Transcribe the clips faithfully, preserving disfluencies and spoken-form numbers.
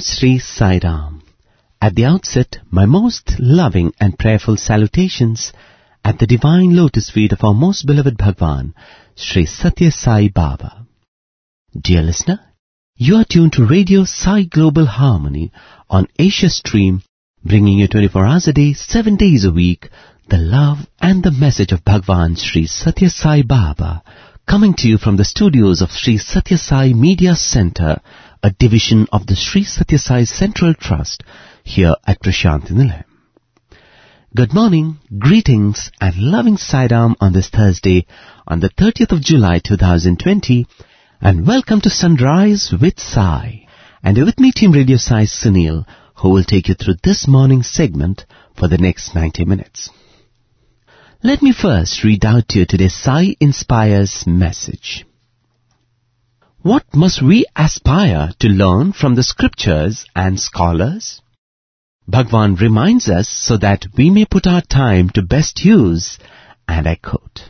Sri Sai Ram. At the outset, my most loving and prayerful salutations at the divine lotus feet of our most beloved Bhagwan, Sri Sathya Sai Baba. Dear listener, you are tuned to Radio Sai Global Harmony on Asia Stream, bringing you twenty-four hours a day, seven days a week, the love and the message of Bhagwan Sri Sathya Sai Baba, coming to you from the studios of Sri Sathya Sai Media Center, a division of the Sri Sathya Sai Central Trust, here at Prashanthi Nilayam. Good morning, greetings and loving Sai Ram on this Thursday, on the thirtieth of July two thousand twenty, and welcome to Sunrise with Sai. And with me, Team Radio Sai Sunil, who will take you through this morning's segment for the next ninety minutes. Let me first read out to you today's Sai Inspires message. What must we aspire to learn from the scriptures and scholars? Bhagwan reminds us so that we may put our time to best use, and I quote,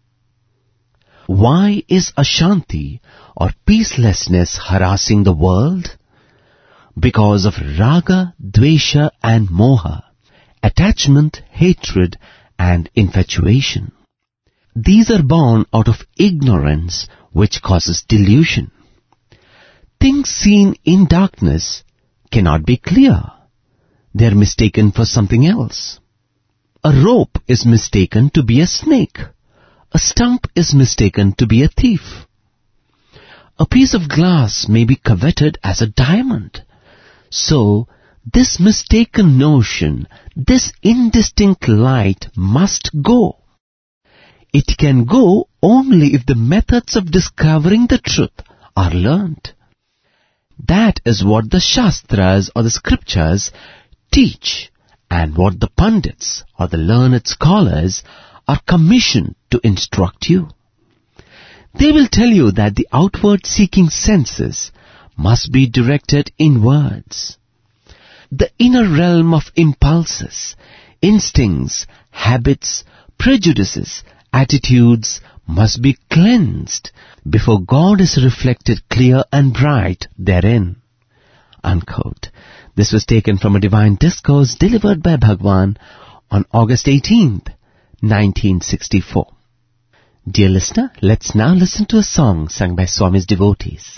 "Why is Ashanti or peacelessness harassing the world? Because of raga, dvesha and moha, attachment, hatred and infatuation. These are born out of ignorance, which causes delusion. Things seen in darkness cannot be clear. They are mistaken for something else. A rope is mistaken to be a snake. A stump is mistaken to be a thief. A piece of glass may be coveted as a diamond. So, this mistaken notion, this indistinct light must go. It can go only if the methods of discovering the truth are learnt. That is what the Shastras or the scriptures teach, and what the Pandits or the learned scholars are commissioned to instruct you. They will tell you that the outward-seeking senses must be directed inwards. The inner realm of impulses, instincts, habits, prejudices, attitudes must be cleansed before God is reflected clear and bright therein." Unquote. This was taken from a divine discourse delivered by Bhagwan on August eighteenth, nineteen sixty-four. Dear listener, let's now listen to a song sung by Swami's devotees.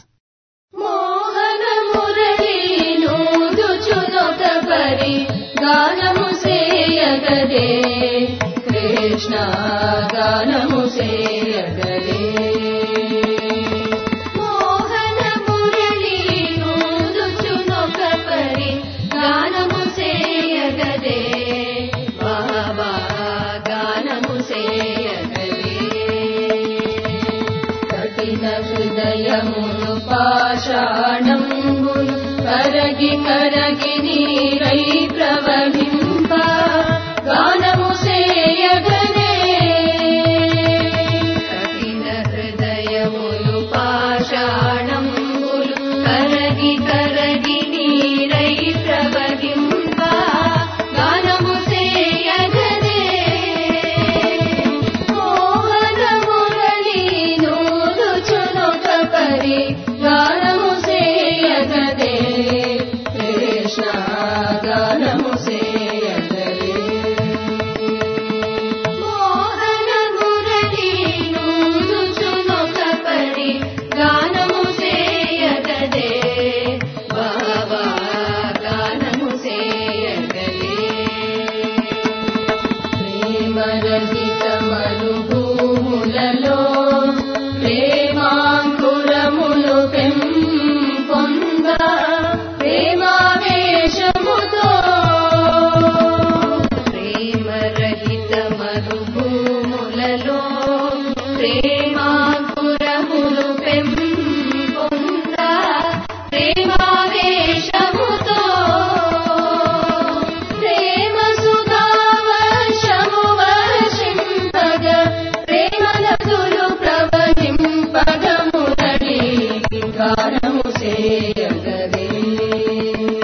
गानमु सेयगरे Krishna गानमु सेयगरे Mohan मुरली नूदुचुनोक परि गानमु सेयगरे बाबा गानमु सेयगरे कठिन हृदयमुनु पाषाणंबुनु करगि करगि नीरै प्रवहिंप गानमु सेयगरे कठिन हृदयमुलु पाषाणंबुलु करगि करगि नीरै प्रवहिंप गानमु सेयगरे मोहन मुरली नूदुचुनोक परि गानमु सेयगरे गानमु सेयगरे मोहन मुरली नूदुचुनोक परि गानमु सेयगरे बाबा गानमु सेयगरे प्रेम रहित मरुभूमुలలో ప్రేమాంకురములు పెంపొంద ప్రేమావేశముతో ప్రేమరహిత మరుభూములలో ప్రేమాంకురములు పెంపొంద ప్రేమావేశముతో ప్రేమ సుధావర్షము వర్షింపగ ప్రేమ నదులు ప్రవహింపగ మురళి గానము సేయగరే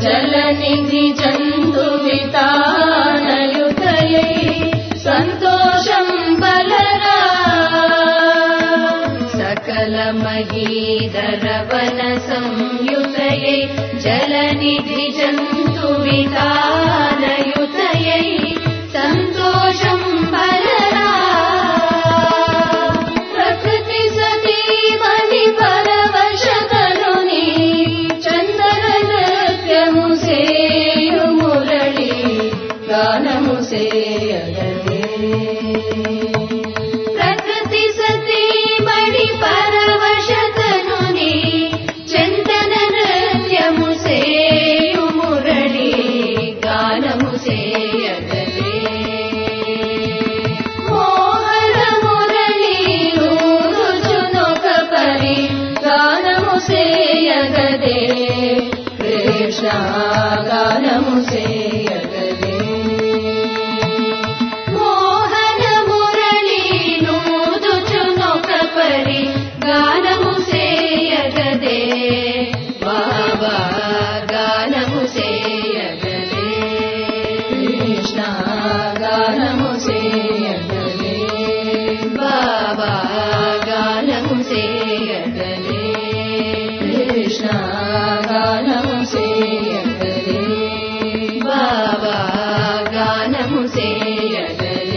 जलनिधि जन्तुवितानयुतयै सन्तोषं बलरा सकलमहीधरवन संयुतयै जलनिधि जन्तुवितानयुतयै सन्तोषं बलरा प्रकृति सती मणि परवशतनुनि चन्दन नृत्यमु सेयु मुरळि गानमु सेयगदे प्रकृति सती मणि परवशतनुनि चन्दन नृत्यमु सेयु मुरळि गानमु सेयगदे मोहन मुरळि ऊरुजुनोक परि गानमु सेयगदे कृष्ण गानमु सेयगदे मोहन मुरळि ऊरुजुनोक परि गानमु सेयगदे बाबा गानमु सेयगदे कृष्ण गानमु सेयगदे बाबा गानमु सेयगदे कृष्ण गानमु सेयगदे बाबा गानमु सेयगदे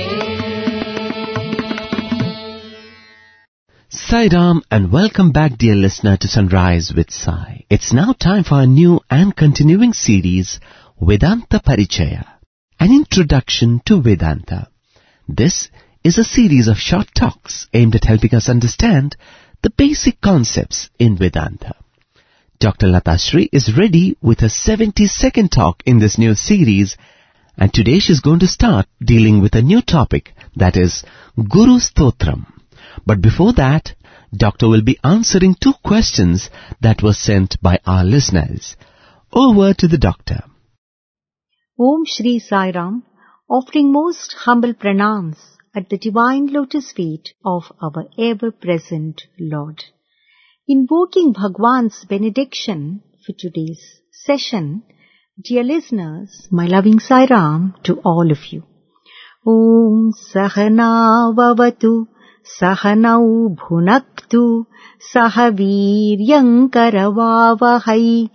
Sai Ram and welcome back, dear listener, to Sunrise with Sai. It's now time for a new and continuing series, Vedanta Parichaya, an introduction to Vedanta. This is a series of short talks aimed at helping us understand the basic concepts in Vedanta. Doctor Lata Sri is ready with her seventy-second talk in this new series, and today she's going to start dealing with a new topic, that is Guru Stotram. But before that, Doctor will be answering two questions that were sent by our listeners. Over to the Doctor. Om Shri Sai Ram, offering most humble pranams at the divine lotus feet of our ever-present Lord. Invoking Bhagwan's benediction for today's session, dear listeners, my loving Sai Ram to all of you. Om Sahana Vavatu Sahanau Bhunaktu Sahaviryam Karavavahai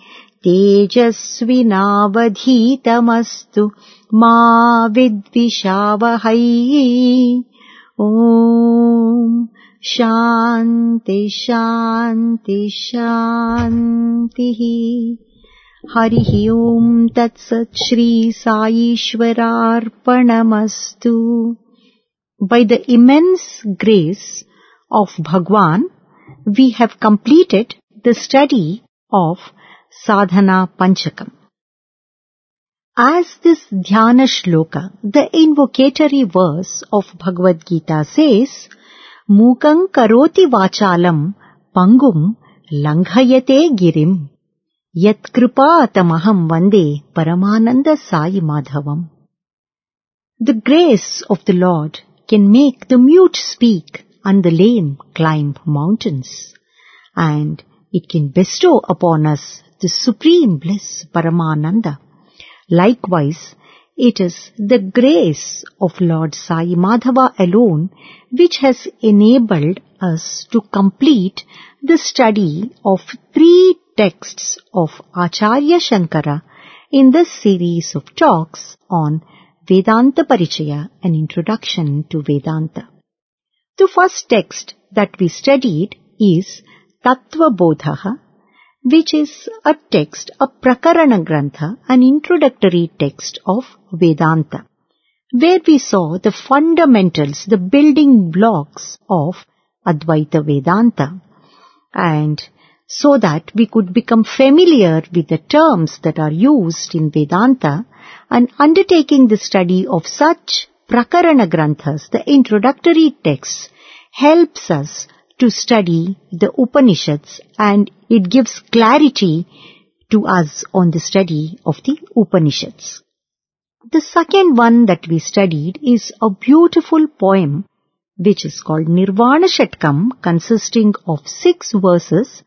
Tejasvinavadhitamastu Ma Vidvishavahai. Om Shanti Shanti Shanti. Harihi Om Tat Sat Shri Sai Ishwararpanamastu. By the immense grace of Bhagwan, we have completed the study of Sadhana Panchakam. As this Dhyana Shloka, the invocatory verse of Bhagavad Gita says, Mukang karoti vachalam pangum langhayate girim yat kripatamaham vande paramananda sai madhavam. The grace of the Lord can make the mute speak and the lame climb mountains, and it can bestow upon us the supreme bliss Paramananda. Likewise, it is the grace of Lord Sai Madhava alone which has enabled us to complete the study of three texts of Acharya Shankara in this series of talks on Vedanta Parichaya, an introduction to Vedanta. The first text that we studied is Tattva Bodhaha, which is a text, a Prakarana Grantha, an introductory text of Vedanta, where we saw the fundamentals, the building blocks of Advaita Vedanta, and so that we could become familiar with the terms that are used in Vedanta, and undertaking the study of such Prakarana Granthas, the introductory texts, helps us to study the Upanishads, and it gives clarity to us on the study of the Upanishads. The second one that we studied is a beautiful poem which is called Nirvana Shatkam, consisting of six verses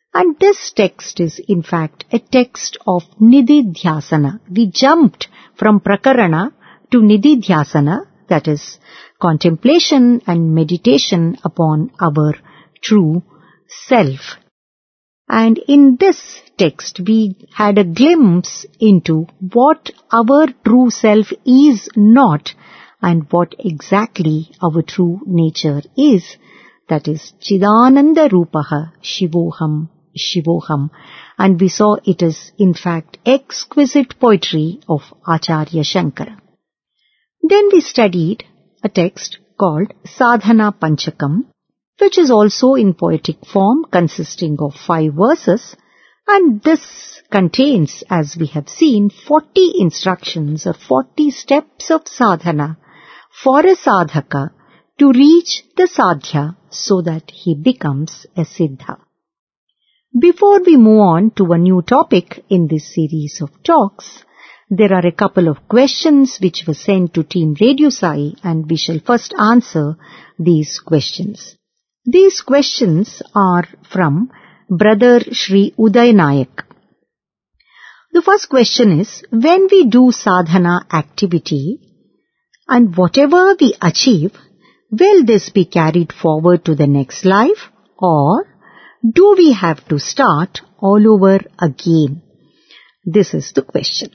And this text is in fact a text of Nididhyasana. We jumped from Prakarana to Nididhyasana, that is contemplation and meditation upon our true self. And in this text we had a glimpse into what our true self is not and what exactly our true nature is. That is Chidananda Rupaha Shivoham Shivoham. And we saw it is in fact exquisite poetry of Acharya Shankara. Then we studied a text called Sadhana Panchakam, which is also in poetic form consisting of five verses, and this contains, as we have seen, forty instructions or forty steps of sadhana for a sadhaka to reach the sadhya so that he becomes a siddha. Before we move on to a new topic in this series of talks, there are a couple of questions which were sent to Team Radio Sai, and we shall first answer these questions. These questions are from Brother Shri Uday Nayak. The first question is, when we do sadhana activity and whatever we achieve, will this be carried forward to the next life, or do we have to start all over again? This is the question.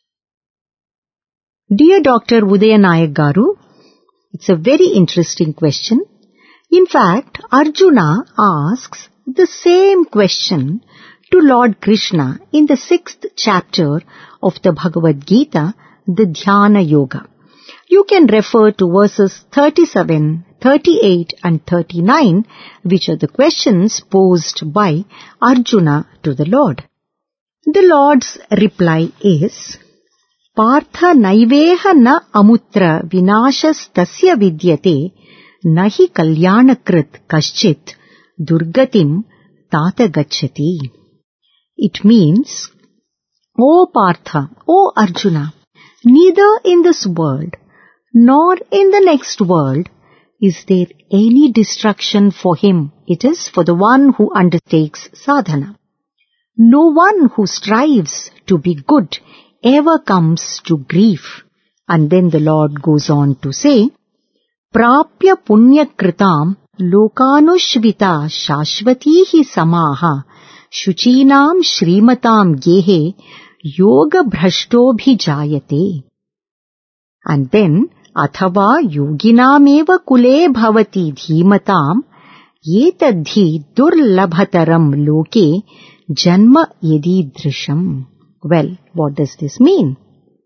Dear Doctor Uday Nayak Garu, it's a very interesting question. In fact, Arjuna asks the same question to Lord Krishna in the sixth chapter of the Bhagavad Gita, the Dhyana Yoga. You can refer to verses thirty-seven, thirty-eight and thirty-nine, which are the questions posed by Arjuna to the Lord. The Lord's reply is, Partha naiveha na amutra vinashas tasya vidyate nahi kalyanakrit kaschit durgatim tata gacchati. It means, O Partha, O Arjuna, neither in this world nor in the next world is there any destruction for him. It is for the one who undertakes sadhana. No one who strives to be good ever comes to grief. And then the Lord goes on to say, Prapya punya kritam lokanushvita shashvatihi samaha shuchinam shrimatam gehe yoga bhrashtobhijayate. And then, Athava yoginameva kule bhavati dhimatam yetadhi durlabhataram loke janma yedidrisham. Well, what does this mean?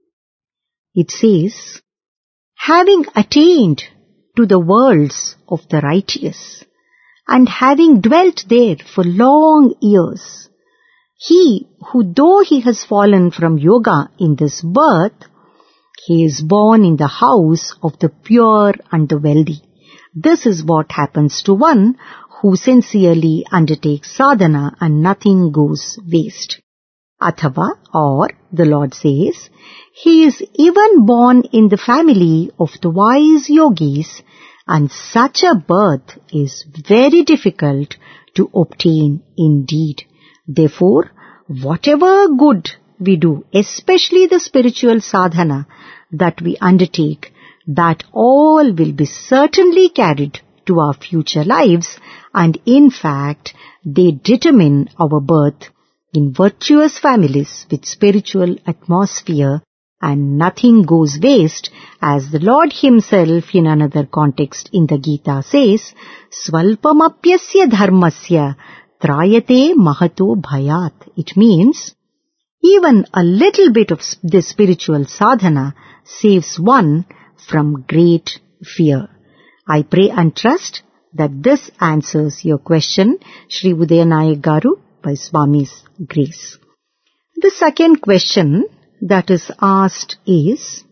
It says, having attained to the worlds of the righteous and having dwelt there for long years, he who, though he has fallen from yoga in this birth, he is born in the house of the pure and the wealthy. This is what happens to one who sincerely undertakes sadhana and nothing goes waste. Athava, or the Lord says, he is even born in the family of the wise yogis, and such a birth is very difficult to obtain indeed. Therefore, whatever good we do, especially the spiritual sadhana that we undertake, that all will be certainly carried to our future lives, and in fact, they determine our birth in virtuous families with spiritual atmosphere, and nothing goes waste, as the Lord himself in another context in the Gita says, Swalpamapyasya dharmasya trayate mahato bhayat. It means, even a little bit of the spiritual sadhana saves one from great fear. I pray and trust that this answers your question, Shri Uday Nayak Garu, by Swami's grace. The second question that is asked is,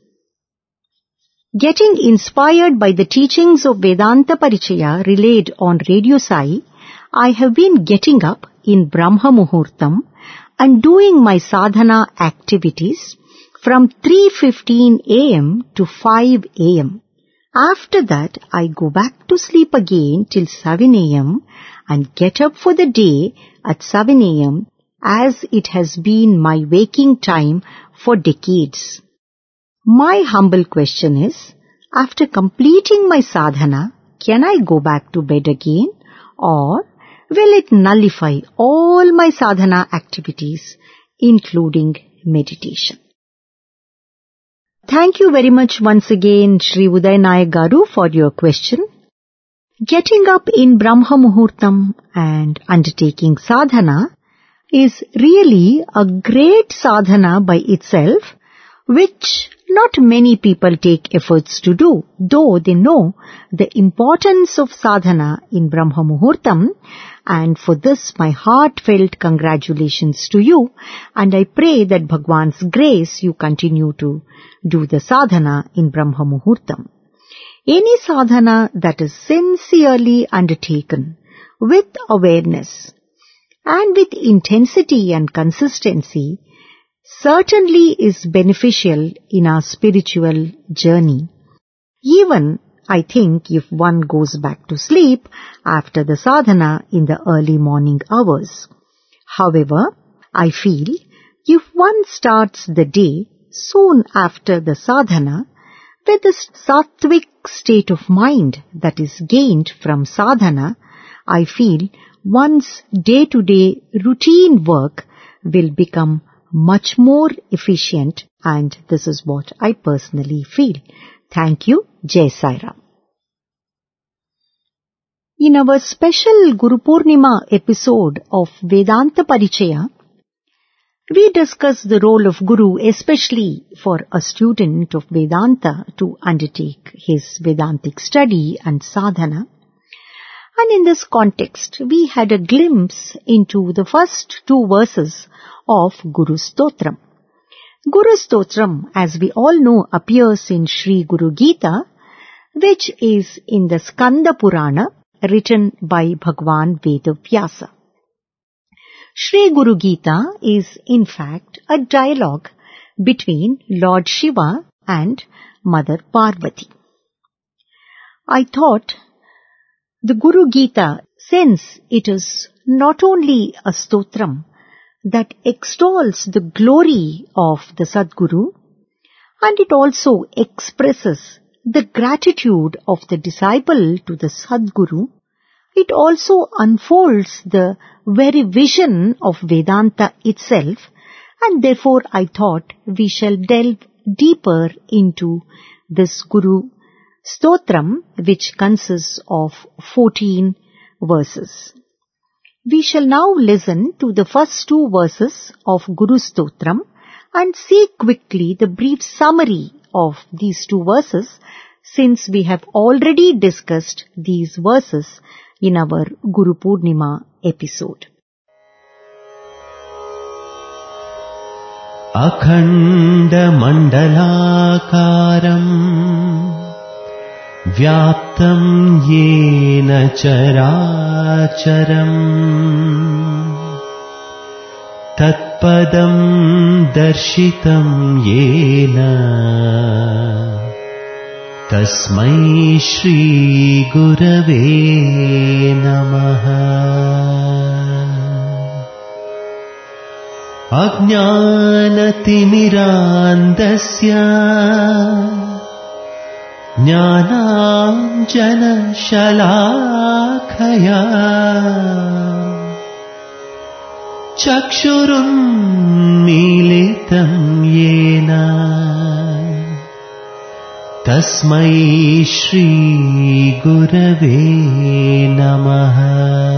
getting inspired by the teachings of Vedanta Parichaya relayed on Radio Sai, I have been getting up in Brahma Muhurtam and doing my sadhana activities from three fifteen a m to five a m After that, I go back to sleep again till seven a m and get up for the day at seven a.m. as it has been my waking time for decades. My humble question is, after completing my sadhana, can I go back to bed again, or will it nullify all my sadhana activities, including meditation? Thank you very much once again, Shri Uday Nayak Garu, for your question. Getting up in Brahma Muhurtam and undertaking sadhana is really a great sadhana by itself, which not many people take efforts to do, though they know the importance of sadhana in Brahma Muhurtam, and for this my heartfelt congratulations to you, and I pray that Bhagwan's grace you continue to do the sadhana in Brahma Muhurtam. Any sadhana that is sincerely undertaken with awareness and with intensity and consistency certainly is beneficial in our spiritual journey. Even, I think, if one goes back to sleep after the sadhana in the early morning hours. However, I feel if one starts the day soon after the sadhana with the sattvic state of mind that is gained from sadhana, I feel one's day-to-day routine work will become much more efficient, and this is what I personally feel. Thank you. Jai Sai Ram. In our special Guru Purnima episode of Vedanta Parichaya, we discuss the role of Guru, especially for a student of Vedanta to undertake his Vedantic study and sadhana. And in this context, we had a glimpse into the first two verses of Guru Stotram. Guru Stotram, as we all know, appears in Sri Guru Gita, which is in the Skanda Purana, written by Bhagwan Vedavyasa. Sri Guru Gita is in fact a dialogue between Lord Shiva and Mother Parvati. I thought the Guru Gita, since it is not only a stotram that extols the glory of the Sadguru, and it also expresses the gratitude of the disciple to the Sadguru, it also unfolds the very vision of Vedanta itself, and therefore I thought we shall delve deeper into this Guru Stotram, which consists of fourteen verses. We shall now listen to the first two verses of Guru Stotram and see quickly the brief summary of these two verses, since we have already discussed these verses in our Guru Purnima episode. Akhanda Mandalakaram Vyaptam Yena Characharam Tatpadam Darshitam Yena Tasmai Shri Gurave Namaha. Ajnanatimmirandasya Jnananjana Shalakaya Chakshurunmilitam Yena Tasmai Shri Gurave Namaha.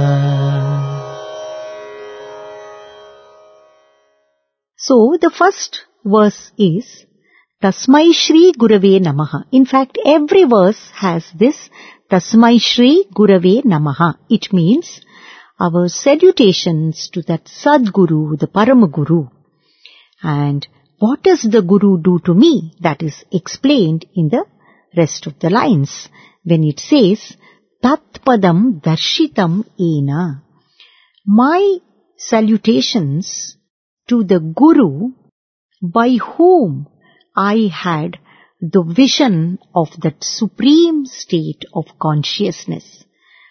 So, the first verse is Tasmai Shri Gurave Namaha. In fact, every verse has this Tasmai Shri Gurave Namaha. It means our salutations to that Sadguru, the Paramaguru. And what does the Guru do to me? That is explained in the rest of the lines when it says Tat Padam Darshitam Ena. My salutations to the Guru by whom I had the vision of that supreme state of consciousness.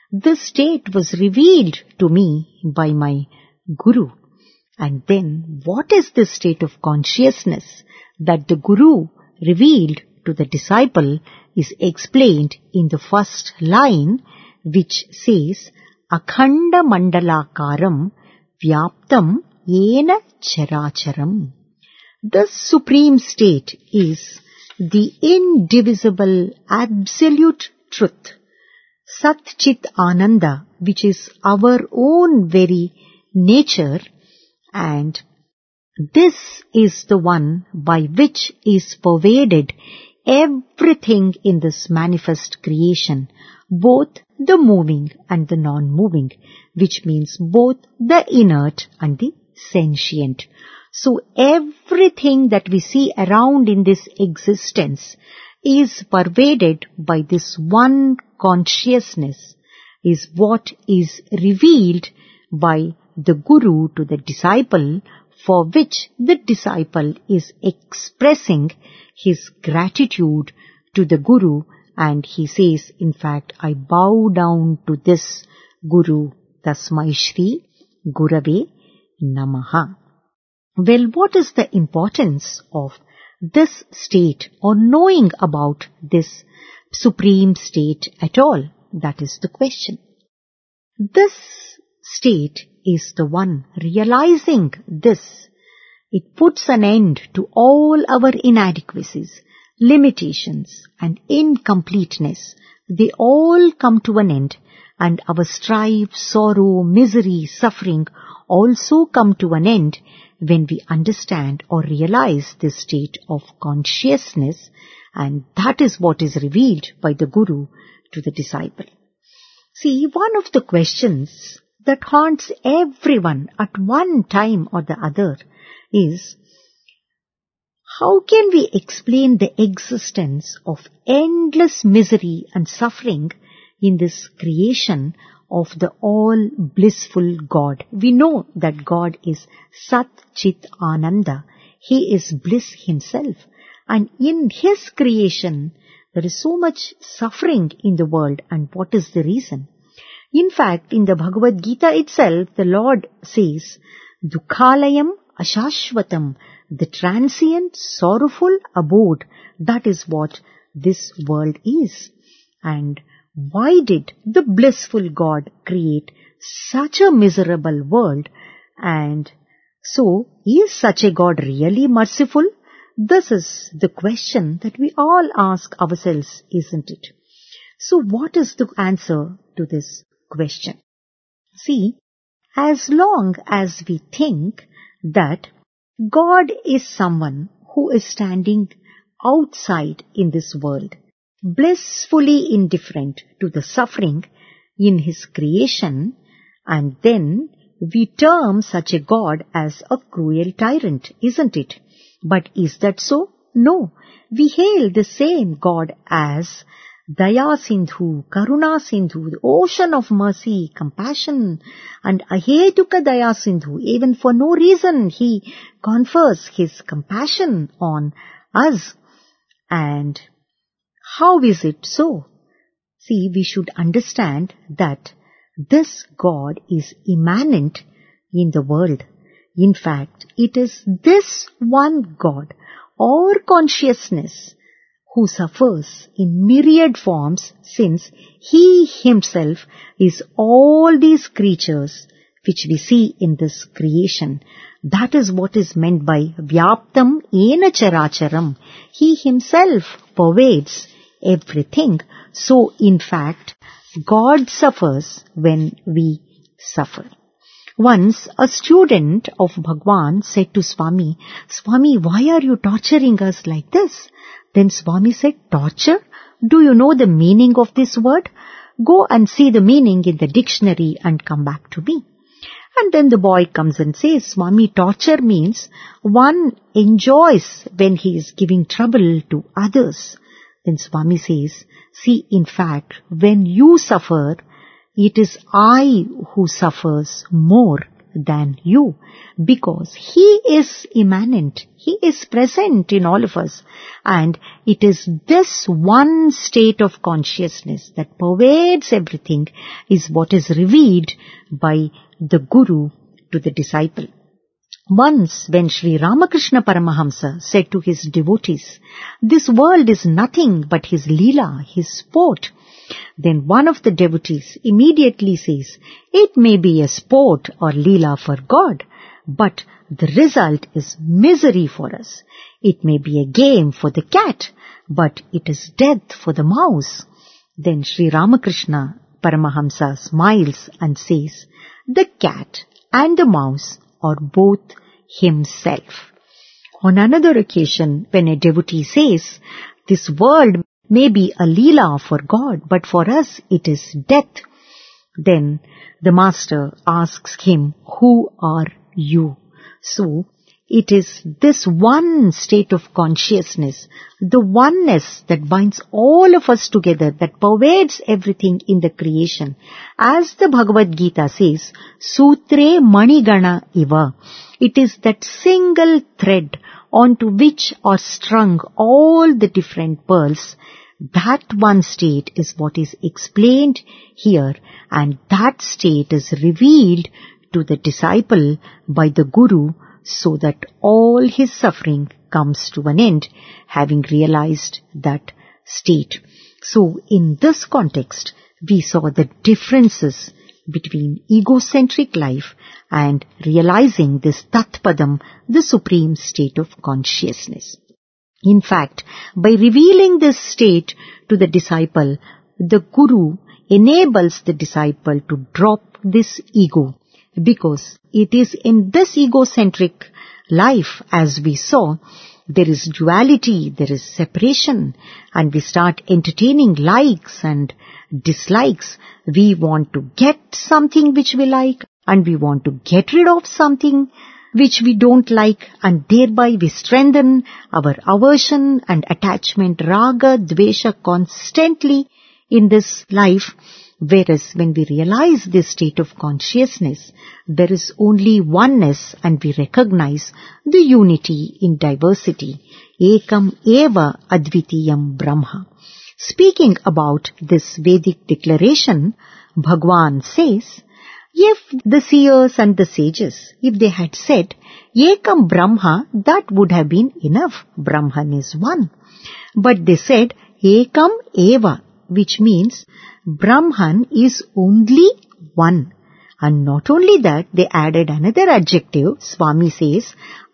This state was revealed to me by my Guru. And then what is this state of consciousness that the Guru revealed to the disciple is explained in the first line, which says, Akhanda Mandalakaram Vyaptam Yena Characharam. This supreme state is the indivisible absolute truth, Sat Chit Ananda, which is our own very nature, and this is the one by which is pervaded everything in this manifest creation, both the moving and the non-moving, which means both the inert and the sentient. So everything that we see around in this existence is pervaded by this one consciousness, is what is revealed by the Guru to the disciple, for which the disciple is expressing his gratitude to the Guru, and he says, in fact, I bow down to this Guru, Tasmai Shri Gurave Namaha. Well, what is the importance of this state or knowing about this supreme state at all? That is the question. This state is the one realizing this. It puts an end to all our inadequacies, limitations and incompleteness. They all come to an end, and our strife, sorrow, misery, suffering also come to an end when we understand or realize this state of consciousness, and that is what is revealed by the Guru to the disciple. See, one of the questions that haunts everyone at one time or the other is, how can we explain the existence of endless misery and suffering in this creation of the all-blissful God? We know that God is Sat Chit Ananda. He is bliss himself. And in his creation, there is so much suffering in the world. And what is the reason? In fact, in the Bhagavad Gita itself, the Lord says, Dukhalayam Ashashvatam, the transient, sorrowful abode. That is what this world is. And why did the blissful God create such a miserable world? And so, is such a God really merciful? This is the question that we all ask ourselves, isn't it? So what is the answer to this question? See, as long as we think that God is someone who is standing outside in this world, blissfully indifferent to the suffering in his creation, and then we term such a God as a cruel tyrant, isn't it? But is that so? No. We hail the same God as Daya Sindhu, Karuna Sindhu, the ocean of mercy, compassion, and Ahetuka Daya Sindhu. Even for no reason he confers his compassion on us. And how is it so? See, we should understand that this God is immanent in the world. In fact, it is this one God or consciousness who suffers in myriad forms, since he himself is all these creatures which we see in this creation. That is what is meant by Vyaptam Yena Characharam. He himself pervades everything. So, in fact, God suffers when we suffer. Once a student of Bhagwan said to Swami, Swami, why are you torturing us like this? Then Swami said, torture? Do you know the meaning of this word? Go and see the meaning in the dictionary and come back to me. And then the boy comes and says, Swami, torture means one enjoys when he is giving trouble to others. Then Swami says, see, in fact, when you suffer, it is I who suffers more than you, because He is immanent. He is present in all of us. And it is this one state of consciousness that pervades everything is what is revealed by the Guru to the disciple. Once when Sri Ramakrishna Paramahamsa said to his devotees, "This world is nothing but his leela, his sport," then one of the devotees immediately says, "It may be a sport or leela for God, but the result is misery for us. It may be a game for the cat, but it is death for the mouse." Then Sri Ramakrishna Paramahamsa smiles and says, "The cat and the mouse are both himself." On another occasion, when a devotee says, "This world may be a leela for God, but for us it is death," then the master asks him, "Who are you?" So, it is this one state of consciousness, the oneness that binds all of us together, that pervades everything in the creation. As the Bhagavad Gita says, "Sutre manigana iva." It is that single thread onto which are strung all the different pearls. That one state is what is explained here, and that state is revealed to the disciple by the Guru, so that all his suffering comes to an end, having realized that state. So in this context, we saw the differences between egocentric life and realizing this Tatpadam, the supreme state of consciousness. In fact, by revealing this state to the disciple, the Guru enables the disciple to drop this ego, because it is in this egocentric life, as we saw, there is duality, there is separation, and we start entertaining likes and dislikes. We want to get something which we like, and we want to get rid of something which we don't like, and thereby we strengthen our aversion and attachment, raga, dvesha, constantly in this life. Whereas when we realize this state of consciousness, there is only oneness, and we recognize the unity in diversity. Ekam eva advitiyam Brahma. Speaking about this Vedic declaration, Bhagwan says, if the seers and the sages, if they had said, Ekam Brahma, that would have been enough. Brahman is one. But they said, Ekam eva, which means Brahman is only one. And not only that, they added another adjective. Swami says,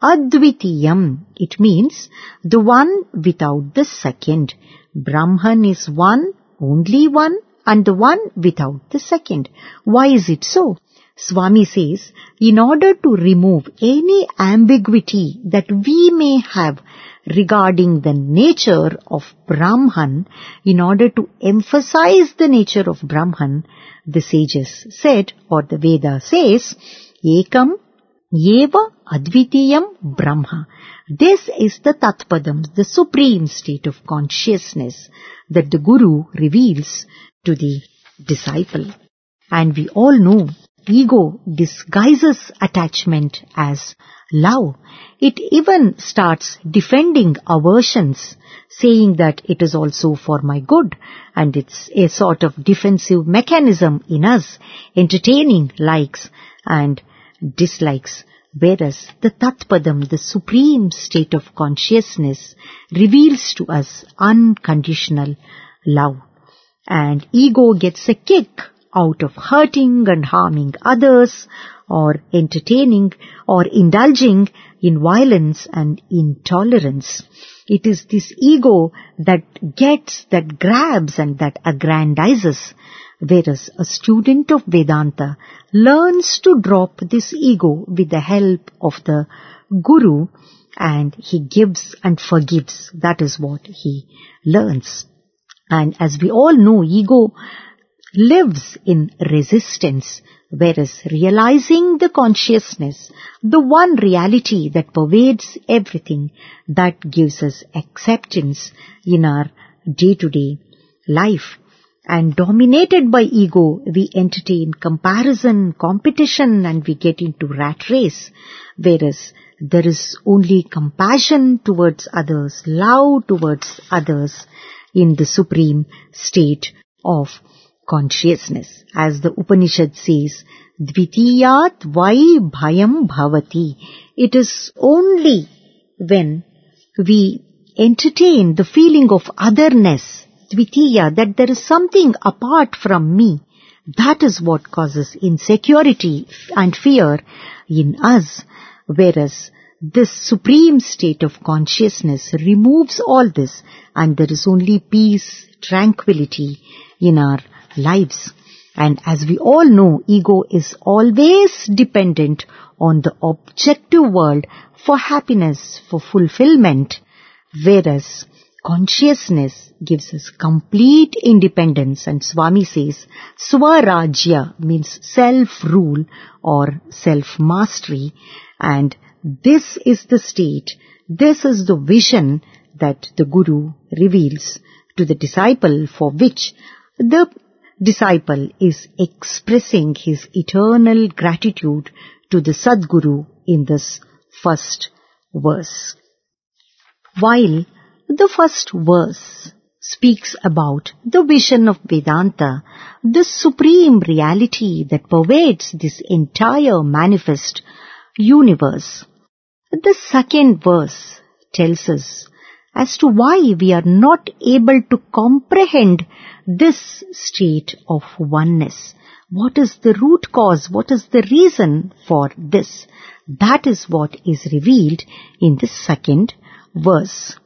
Advitiyam. It means the one without the second. Brahman is one, only one, and the one without the second. Why is it so? Swami says, in order to remove any ambiguity that we may have regarding the nature of Brahman, in order to emphasize the nature of Brahman, the sages said, or the Veda says, Ekam eva advitiyam Brahma. This is the Tatpadam, the supreme state of consciousness that the Guru reveals to the disciple. And we all know ego disguises attachment as love. It even starts defending aversions, saying that it is also for my good, and it's a sort of defensive mechanism in us, entertaining likes and dislikes. Whereas the Tatpadam, the supreme state of consciousness, reveals to us unconditional love. And ego gets a kick out of hurting and harming others, or entertaining or indulging in violence and intolerance. It is this ego that gets, that grabs and that aggrandizes, whereas a student of Vedanta learns to drop this ego with the help of the Guru, and he gives and forgives. That is what he learns. And as we all know, ego lives in resistance, whereas realizing the consciousness, the one reality that pervades everything, that gives us acceptance in our day-to-day life. And dominated by ego, we entertain comparison, competition, and we get into rat race. Whereas there is only compassion towards others, love towards others in the supreme state of consciousness. As the Upanishad says, Dvitiyat vai bhayam bhavati. It is only when we entertain the feeling of otherness, Dvitiya, that there is something apart from me, that is what causes insecurity and fear in us. Whereas this supreme state of consciousness removes all this, and there is only peace, tranquility in our lives. And as we all know, ego is always dependent on the objective world for happiness, for fulfillment, whereas consciousness gives us complete independence. And Swami says, Swarajya means self-rule or self-mastery. And this is the state, this is the vision that the Guru reveals to the disciple, for which the disciple is expressing his eternal gratitude to the Sadguru in this first verse. While the first verse speaks about the vision of Vedanta, this supreme reality that pervades this entire manifest universe, the second verse tells us as to why we are not able to comprehend this state of oneness. What is the root cause? What is the reason for this? That is what is revealed in the second verse.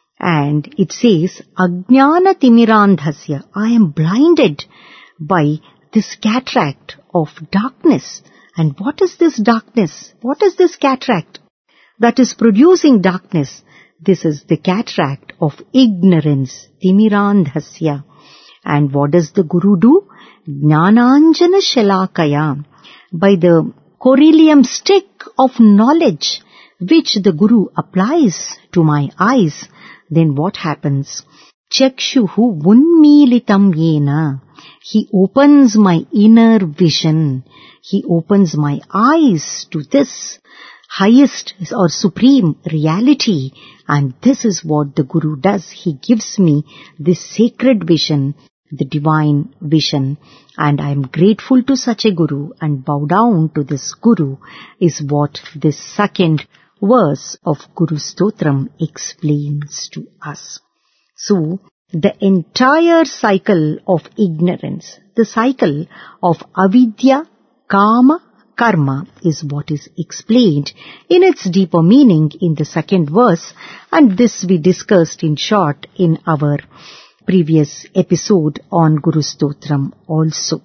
And it says, Ajnana Timirandhasya. I am blinded by this cataract of darkness. And what is this darkness? What is this cataract that is producing darkness? This is the cataract of ignorance, Timirandhasya. And what does the Guru do? Jnananjana Shalakaya. By the coryllium stick of knowledge which the Guru applies to my eyes, then what happens? Chakshuhu Vunmilitam Yena. He opens my inner vision. He opens my eyes to this highest or supreme reality. And this is what the Guru does. He gives me this sacred vision, the divine vision. And I am grateful to such a Guru and bow down to this Guru, is what this second verse of Guru Stotram explains to us. So, the entire cycle of ignorance, the cycle of avidya, kama, karma is what is explained in its deeper meaning in the second verse, and this we discussed in short in our previous episode on Guru Stotram also.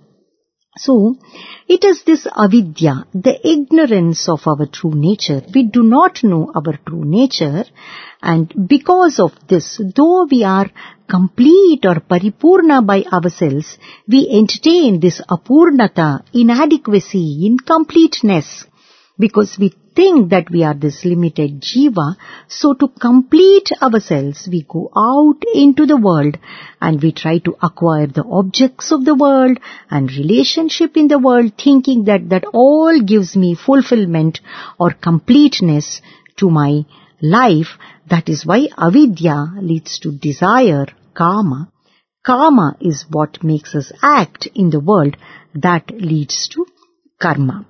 So, it is this avidya, the ignorance of our true nature. We do not know our true nature, and because of this, though we are complete or paripurna by ourselves, we entertain this apurnata, inadequacy, incompleteness, because we think that we are this limited jiva. So to complete ourselves, we go out into the world and we try to acquire the objects of the world and relationship in the world, thinking that that all gives me fulfillment or completeness to my life. That is why avidya leads to desire, kama. Kama is what makes us act in the world. That leads to karma.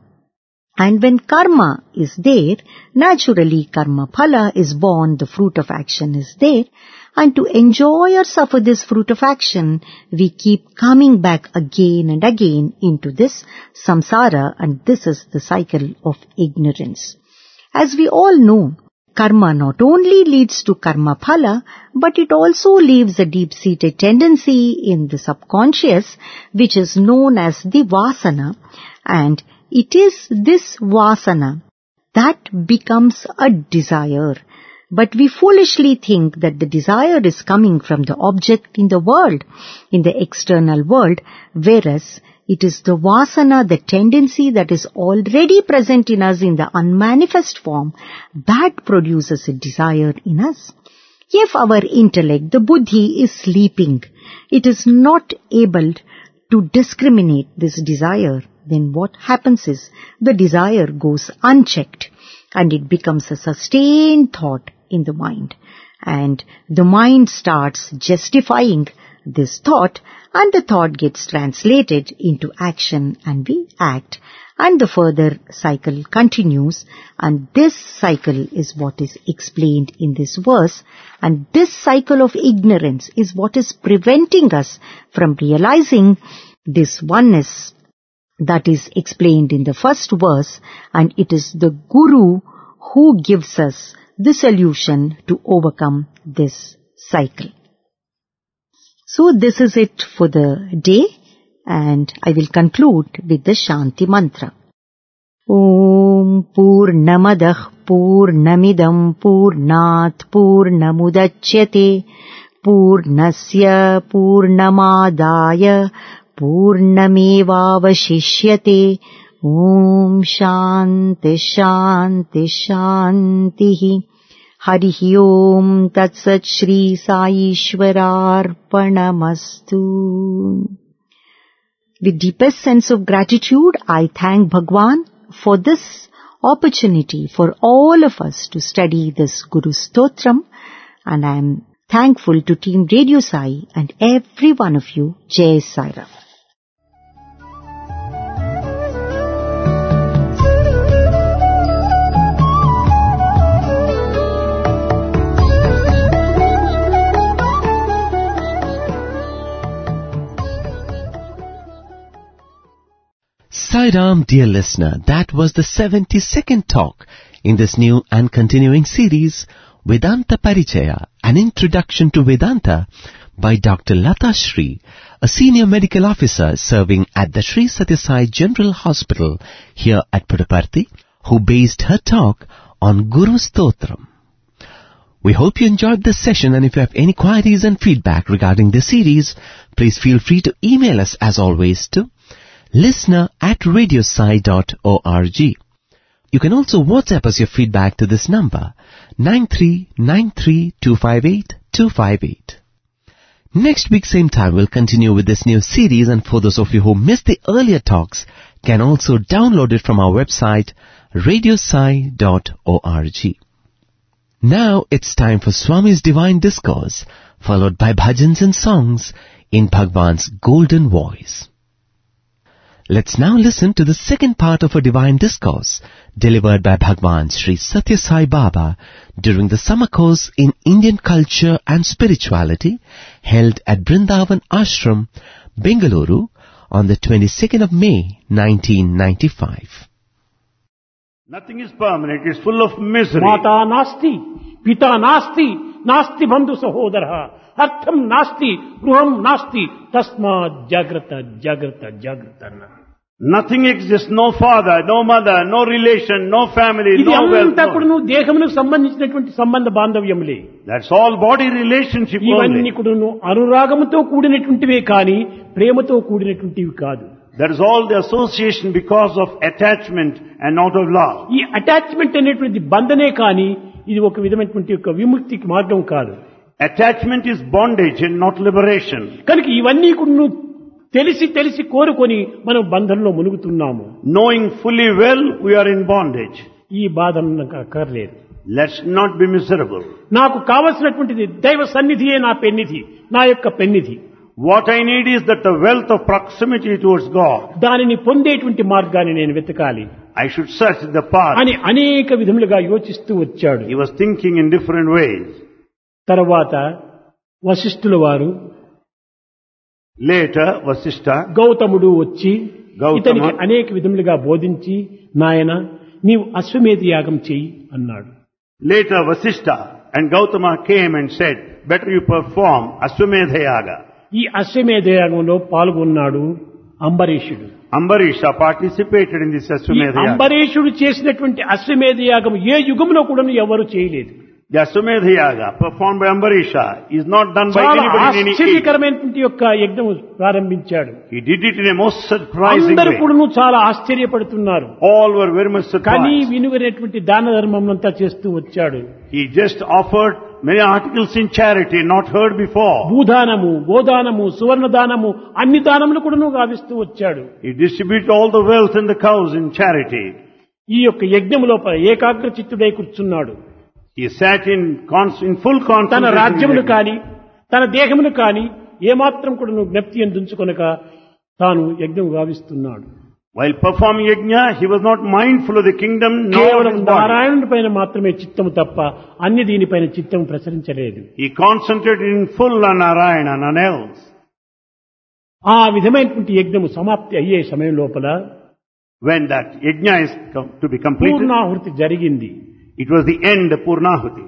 And when karma is there, naturally karma phala is born, the fruit of action is there. And to enjoy or suffer this fruit of action, we keep coming back again and again into this samsara, and this is the cycle of ignorance. As we all know, karma not only leads to karma phala, but it also leaves a deep-seated tendency in the subconscious, which is known as the vasana, and it is this vasana that becomes a desire. But we foolishly think that the desire is coming from the object in the world, in the external world, whereas it is the vasana, the tendency that is already present in us in the unmanifest form, that produces a desire in us. If our intellect, the buddhi, is sleeping, it is not able to discriminate this desire, then what happens is the desire goes unchecked and it becomes a sustained thought in the mind. And the mind starts justifying this thought, and the thought gets translated into action and we act. And the further cycle continues, and this cycle is what is explained in this verse, and this cycle of ignorance is what is preventing us from realizing this oneness that is explained in the first verse, and it is the Guru who gives us the solution to overcome this cycle. So this is it for the day. And I will conclude with the Shanti Mantra. Om Purnamadah Purnamidam Purnat Purnamudachyate Purnasya Purnamadaya Purnamevavashishyate. Om Shanti Shanti Shanti. Harihi Om Tat Sat Shri Sai Ishwararpanamastu. With deepest sense of gratitude, I thank Bhagwan for this opportunity for all of us to study this Guru Stotram, and I am thankful to Team Radio Sai and every one of you. Jai Sai Ram. Sai Ram, dear listener, that was the seventy-second talk in this new and continuing series, Vedanta Parichaya, an introduction to Vedanta by Doctor Lata Shri, a senior medical officer serving at the Sri Sathya Sai General Hospital here at Puttaparthi, who based her talk on Guru Stotram. We hope you enjoyed this session, and if you have any queries and feedback regarding this series, please feel free to email us as always to listener at radiosai dot org. You can also WhatsApp us your feedback to this number, nine three nine three two five eight two five eight. Next week, same time, we'll continue with this new series, and for those of you who missed the earlier talks, can also download it from our website, radiosai dot org. Now it's time for Swami's Divine Discourse, followed by bhajans and songs in Bhagwan's golden voice. Let's now listen to the second part of a divine discourse delivered by Bhagwan Sri Sathya Sai Baba during the summer course in Indian culture and spirituality held at Brindavan Ashram, Bengaluru on the twenty-second of May nineteen ninety-five. Nothing is permanent, it's full of misery. Mata nasti, pita nasti, nasti bandhu sahodara, artham nasti, gruham nasti, tasma jagrata, jagrata, jagrata. Nothing exists, no father, no mother, no relation, no family, ఇది no wealth. అంతా కూడా No. నువ్వు దేహమునకు సంబంధించినటువంటి సంబంధ బాంధవ్యములే. That's all body relationship ఇవన్నీ only. కూడా నువ్వు అనురాగముతో కూడినటువంటివే కానీ ప్రేమతో కూడినటువంటివి కాదు. That is all the association because of attachment and not of love. ఈ అటాచ్మెంట్ అనేటువంటి బంధనే కానీ ఇది ఒక విధమైనటువంటి యొక్క విముక్తికి మార్గం కాదు. Attachment is bondage and not liberation. కనుక ఇవన్నీ కూడా నువ్వు తెలిసి తెలిసి కోరుకొని మనం బంధంలో మునుగుతున్నాము. Knowing fully well we are in bondage. ఈ బాధను నాకు అక్కర్లేదు. Let's not be miserable. నాకు కావలసినటువంటిది దైవ సన్నిధియే నా పెన్నిధి, నా యొక్క పెన్నిధి. What I need is that the wealth of proximity towards God. దానిని పొందేటువంటి మార్గాన్ని నేను వెతకాలి I should search the path. అని అనేక విధములుగా యోచిస్తూ వచ్చాడు. He was thinking in different ways. తర్వాత వశిష్ఠుల వారు Later, Vasishtha, గౌతముడు వచ్చి గౌతమ ఇతనికి అనేక విధములుగా బోధించి, నాయన నీవు అశ్వమేధ యాగం చెయ్యి అన్నాడు. later Vasishtha and Gautama came and said, better you perform Aswamedha Yaga. ఈ అశ్వమేధ యాగంలో పాల్గొన్నాడు అంబరీషుడు. Ambarisha participated in this ఈ Aswamedha Yaga. అంబరీషుడు చేసినటువంటి అశ్వమేధ యాగం ఏ యుగంలో కూడా ఎవరు చేయలేదు. The Aswamedha Yaga performed by Ambarisha is not done by చాలా anybody in any age. ఆశ్చర్యకరమైనటువంటి యొక్క యజ్ఞం ప్రారంభించాడు. He did it in a most surprising అందరూ way. కూడా చాలా ఆశ్చర్యపడుతున్నారు. All were very much కానీ surprised. వినుగనేటువంటి దాన ధర్మం అంతా చేస్తూ వచ్చాడు. He just offered many articles in charity not heard before. భూదానము, గోదానము, సువర్ణదానము, అన్ని దానములు కూడా గావిస్తూ వచ్చాడు. He distributed all the wealth and the cows in charity. ఈ యొక్క యజ్ఞము లోపల ఏకాగ్ర చిత్తుడై కూర్చున్నాడు. He sat in, cons- in full తన concentration. రాజ్యమును కాని తన దేహమును కాని ఏమాత్రం కూడా జ్ఞప్తి ఎందుకొనక తాను యజ్ఞము గావిస్తున్నాడు. While performing yajna, he was not mindful of the kingdom nor కేవలం his body. నారాయణుడి పైన మాత్రమే చిత్తము తప్ప అన్ని దీనిపైన చిత్తము ప్రసరించలేదు. He concentrated in full on Narayana, none else. ఆ విధమైనటువంటి యజ్ఞము సమాప్తి అయ్యే సమయం లోపల When that yajna is com- to be completed, పూర్ణాహుతి జరిగింది. it was the end of Purnahuti.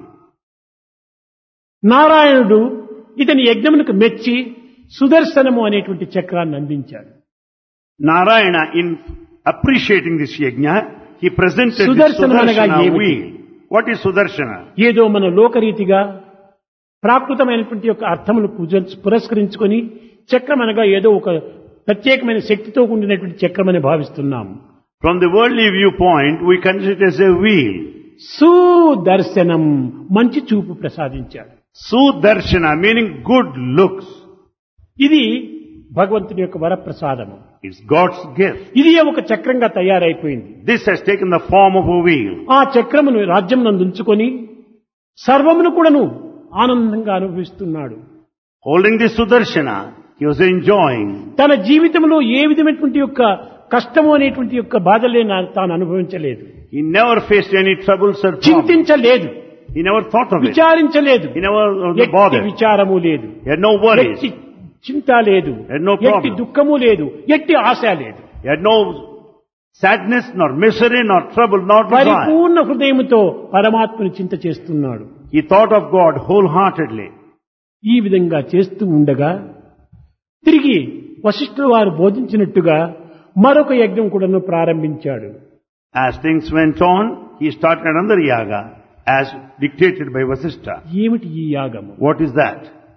నారాయణుడు ఇతని యజ్ఞమునకు మెచ్చి సుదర్శనము అనేటువంటి చక్రాన్ని అందించాడు. Narayana, in appreciating this yajna, he presented the Sudarshana అనగా Sudarshana ఏమిటి? wheel. What is Sudarshana? ఏదో మన లోకరీతిగా ప్రాకృతమైనటువంటి యొక్క అర్థమును పూజ- పురస్కరించుకొని చక్రం అనగా ఏదో ఒక ప్రత్యేకమైన శక్తితో కూడినటువంటి చక్రం అని భావిస్తున్నాం. From the worldly viewpoint, we consider it as a wheel. Sudarshanam మంచి చూపు ప్రసాదించాడు. Sudarshana, meaning good looks. ఇది భగవంతుని యొక్క వరప్రసాదము. It's God's gift. ఇది ఒక చక్రంగా తయారైపోయింది. This has taken the form of a wheel. ఆ చక్రమును రాజ్యమునందు ఉంచుకొని సర్వమును కూడాను ఆనందంగా అనుభవిస్తున్నాడు. Holding this Sudarshana, he was enjoying. తన జీవితంలో ఏ విధమైనటువంటి యొక్క కష్టము అనేటువంటి యొక్క బాధలే నా- తాను అనుభవించలేదు, He never faced any troubles or problems. చింతించలేదు, He never thought of it. విచారించలేదు, He never was ఎట్టి bothered. విచారము లేదు, He had no worries. ఎట్టి చింత లేదు, Had no problem. ఎట్టి దుఃఖము లేదు, ఎట్టి ఆశ లేదు. He had no sadness, nor misery, nor trouble, nor desire. పరిపూర్ణ హృదయముతో పరమాత్మని చింత చేస్తున్నాడు. He thought of God wholeheartedly. ఈ విధంగా చేస్తూ ఉండగా తిరిగి వశిష్ఠుల వారు బోధించినట్టుగా మరొక యజ్ఞం కూడాను ప్రారంభించాడు. As things went on, he started another yaga as dictated by Vasishtha. ఏమిటి ఈ యాగము? What is that?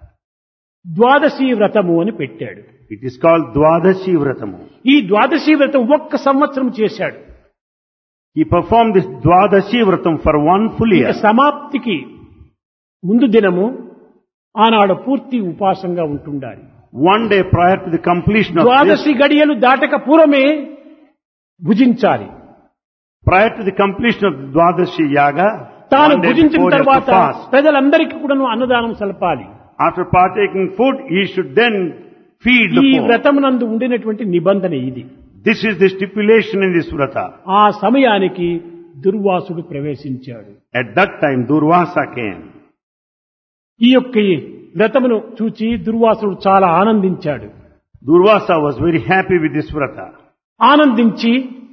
ద్వాదశీ వ్రతము అని పెట్టాడు. It is called Dwadashi Vratamu. ఈ ద్వాదశీ వ్రతం ఒక్క సంవత్సరం చేశాడు. He performed this Dwadashi Vratam for one full ఇక year. సమాప్తికి ముందు దినము ఆనాడు పూర్తి ఉపాసంగా ఉంటుండాలి. One day prior to the completion of this, ద్వాదశి గడియలు దాటక పూర్వమే భుజించాలి. prior to the completion of the Dwadashi Yaga, తాను one day భుజించిన before he has to తర్వాత fast. ప్రజలందరికీ కూడాను అన్నదానం సలపాలి. After partaking food, he should then feed the ఈ poor. వ్రతమునందు ఉండినటువంటి నిబంధన ఇది. This is the stipulation in this vrata. ఆ సమయానికి దుర్వాసుడు ప్రవేశించాడు. At that time, Durvasa came. ఈ యొక్క ఈ వ్రతమును చూచి దుర్వాసుడు చాలా ఆనందించాడు. Durvasa was very happy with this vrata. ఆనందించి,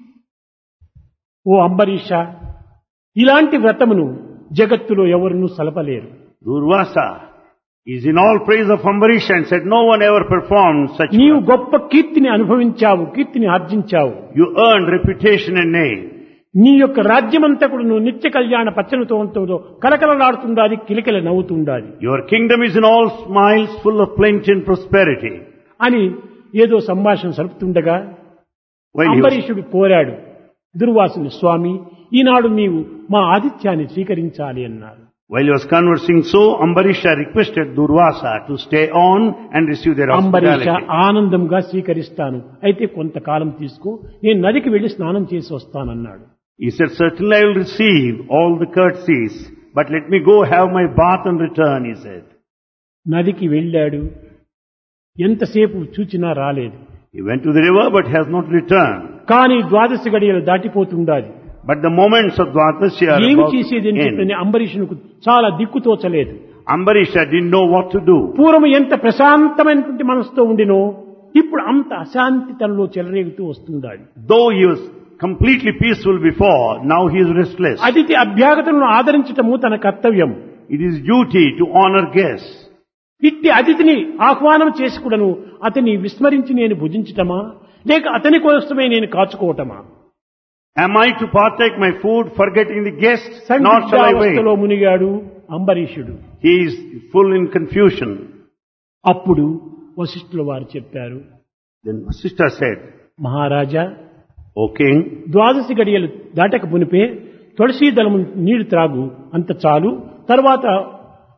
ఓ అంబరీష, ఇలాంటి వ్రతమును జగత్తులో ఎవరునూ సలపలేరు. Durvasa is in all praise of Ambarisha and said, no one ever performed such నీవు vrata. గొప్ప కీర్తిని అనుభవించావు, కీర్తిని ఆర్జించావు. You earned reputation and name. నీ యొక్క రాజ్యమంతా కూడా నువ్వు నిత్య కళ్యాణ పచ్చనితో ఉంటుందో కలకలలాడుతుండాది, కిలకిల నవ్వుతుండాది Your kingdom is in all smiles, full of plenty and prosperity. అని ఏదో సంభాషణ సరుపుతుండగా While he was, అంబరీషుడు కోరాడు దుర్వాసుని, స్వామి, ఈనాడు నీవు మా ఆతిథ్యాన్ని స్వీకరించాలి అన్నారు. while he was conversing so, Ambarisha requested Durvasa to stay on and receive their Ambarisha hospitality. ఆనందంగా స్వీకరిస్తాను, అయితే కొంతకాలం తీసుకో, నేను నదికి వెళ్లి స్నానం చేసి వస్తానన్నాడు. He said, certainly I will receive all the courtesies, but let me go have my bath and return, he said. నదికి వెళ్ళాడు, ఎంతసేపు చూచినా రాలేదు. He went to the river but has not returned. కానీ ద్వాదశి గడియలు దాటిపోతుండాది. But the moments of Dwadashi are ఏమి about చేసేది అని to చెప్పని end. అంబరీషునికి చాలా దిక్కుతోచలేదు. Ambarisha didn't know what to do. పూర్వం ఎంత ప్రశాంతమైనటువంటి మనసుతో ఉండినో ఇప్పుడు అంత అశాంతి తనలో చెలరేగుతూ వస్తుండాలి. Though he was completely peaceful before, now he is restless. అతిథి అభ్యాగతులను ఆదరించటము తన కర్తవ్యం. It is duty to honor guests. ఇట్టి అతిథిని ఆహ్వానం చేసి కూడాను అతని విస్మరించి నేను భుజించటమా, లేక అతని కోసమే నేను కాచుకోవటమా? Am I to partake my food forgetting the guests? Nor shall I wait. సందిగ్ధావస్థలో మునిగాడు అంబరీషుడు. He is full in confusion. అప్పుడు వశిష్ఠుల వారు చెప్పారు, Then Vasishtha said, మహారాజా, O king, ద్వాదశి గడియలు దాటక మునిపే తులసీ దళము నీళ్లు త్రాగు, అంత చాలు. తర్వాత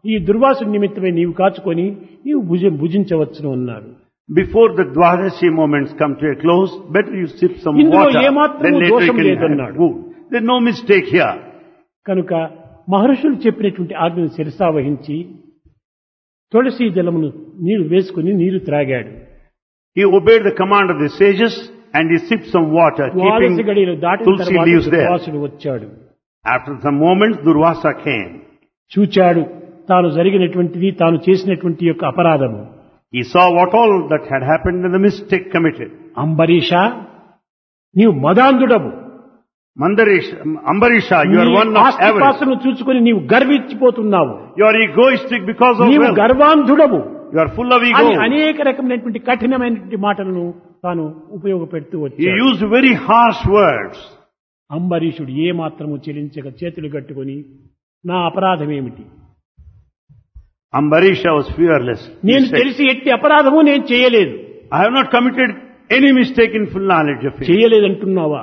ఈ దుర్వాసు నిమిత్తమై నీవు కాచుకొని నీవు భుజ భుజించవచ్చును అన్నారు. Before the Dwadashi moments come to a close, better you sip some ఇందులో water, ఏమాత్రము then later you దోషం can లేదన్నాడు. have food. There's no mistake here. కనుక మహర్షులు చెప్పినటువంటి ఆజ్ఞను శిరసావహించి తులసి దళమును నీరు వేసుకుని నీరు త్రాగాడు. He obeyed the command of the sages and he sipped some water, ద్వాదశ keeping గడియలు దాటిన tulsi తర్వాత leaves there. దుర్వాసుడు వచ్చాడు. After some moments, Durvasa came. చూచాడు తాను జరిగినటువంటిది, తాను చేసినటువంటి యొక్క అపరాధము. He saw what all that had happened and the mistake committed. Ambarisha, నీవు మదాంధుడవు. Mandarisha, Ambarisha, you are one of avarice. ఆస్తిపాస్తులను చూసుకుని నీవు గర్వించిపోతున్నావు. You are egoistic because of నీవు wealth. గర్వాంధుడవు You are full of అని ego. అనేక రకమైనటువంటి కఠినమైనటువంటి మాటలను తాను ఉపయోగపెడుతూ He వచ్చాడు. used very harsh words. అంబరీషుడు ఏ మాత్రము చెలించక చేతులు కట్టుకొని నా అపరాధం ఏమిటి, Ambarisha was fearless. He నేను said, తెలిసి ఎట్టి అపరాధము నేను చేయలేదు. I have not committed any mistake in full knowledge of it. చేయలేదంటున్నావా?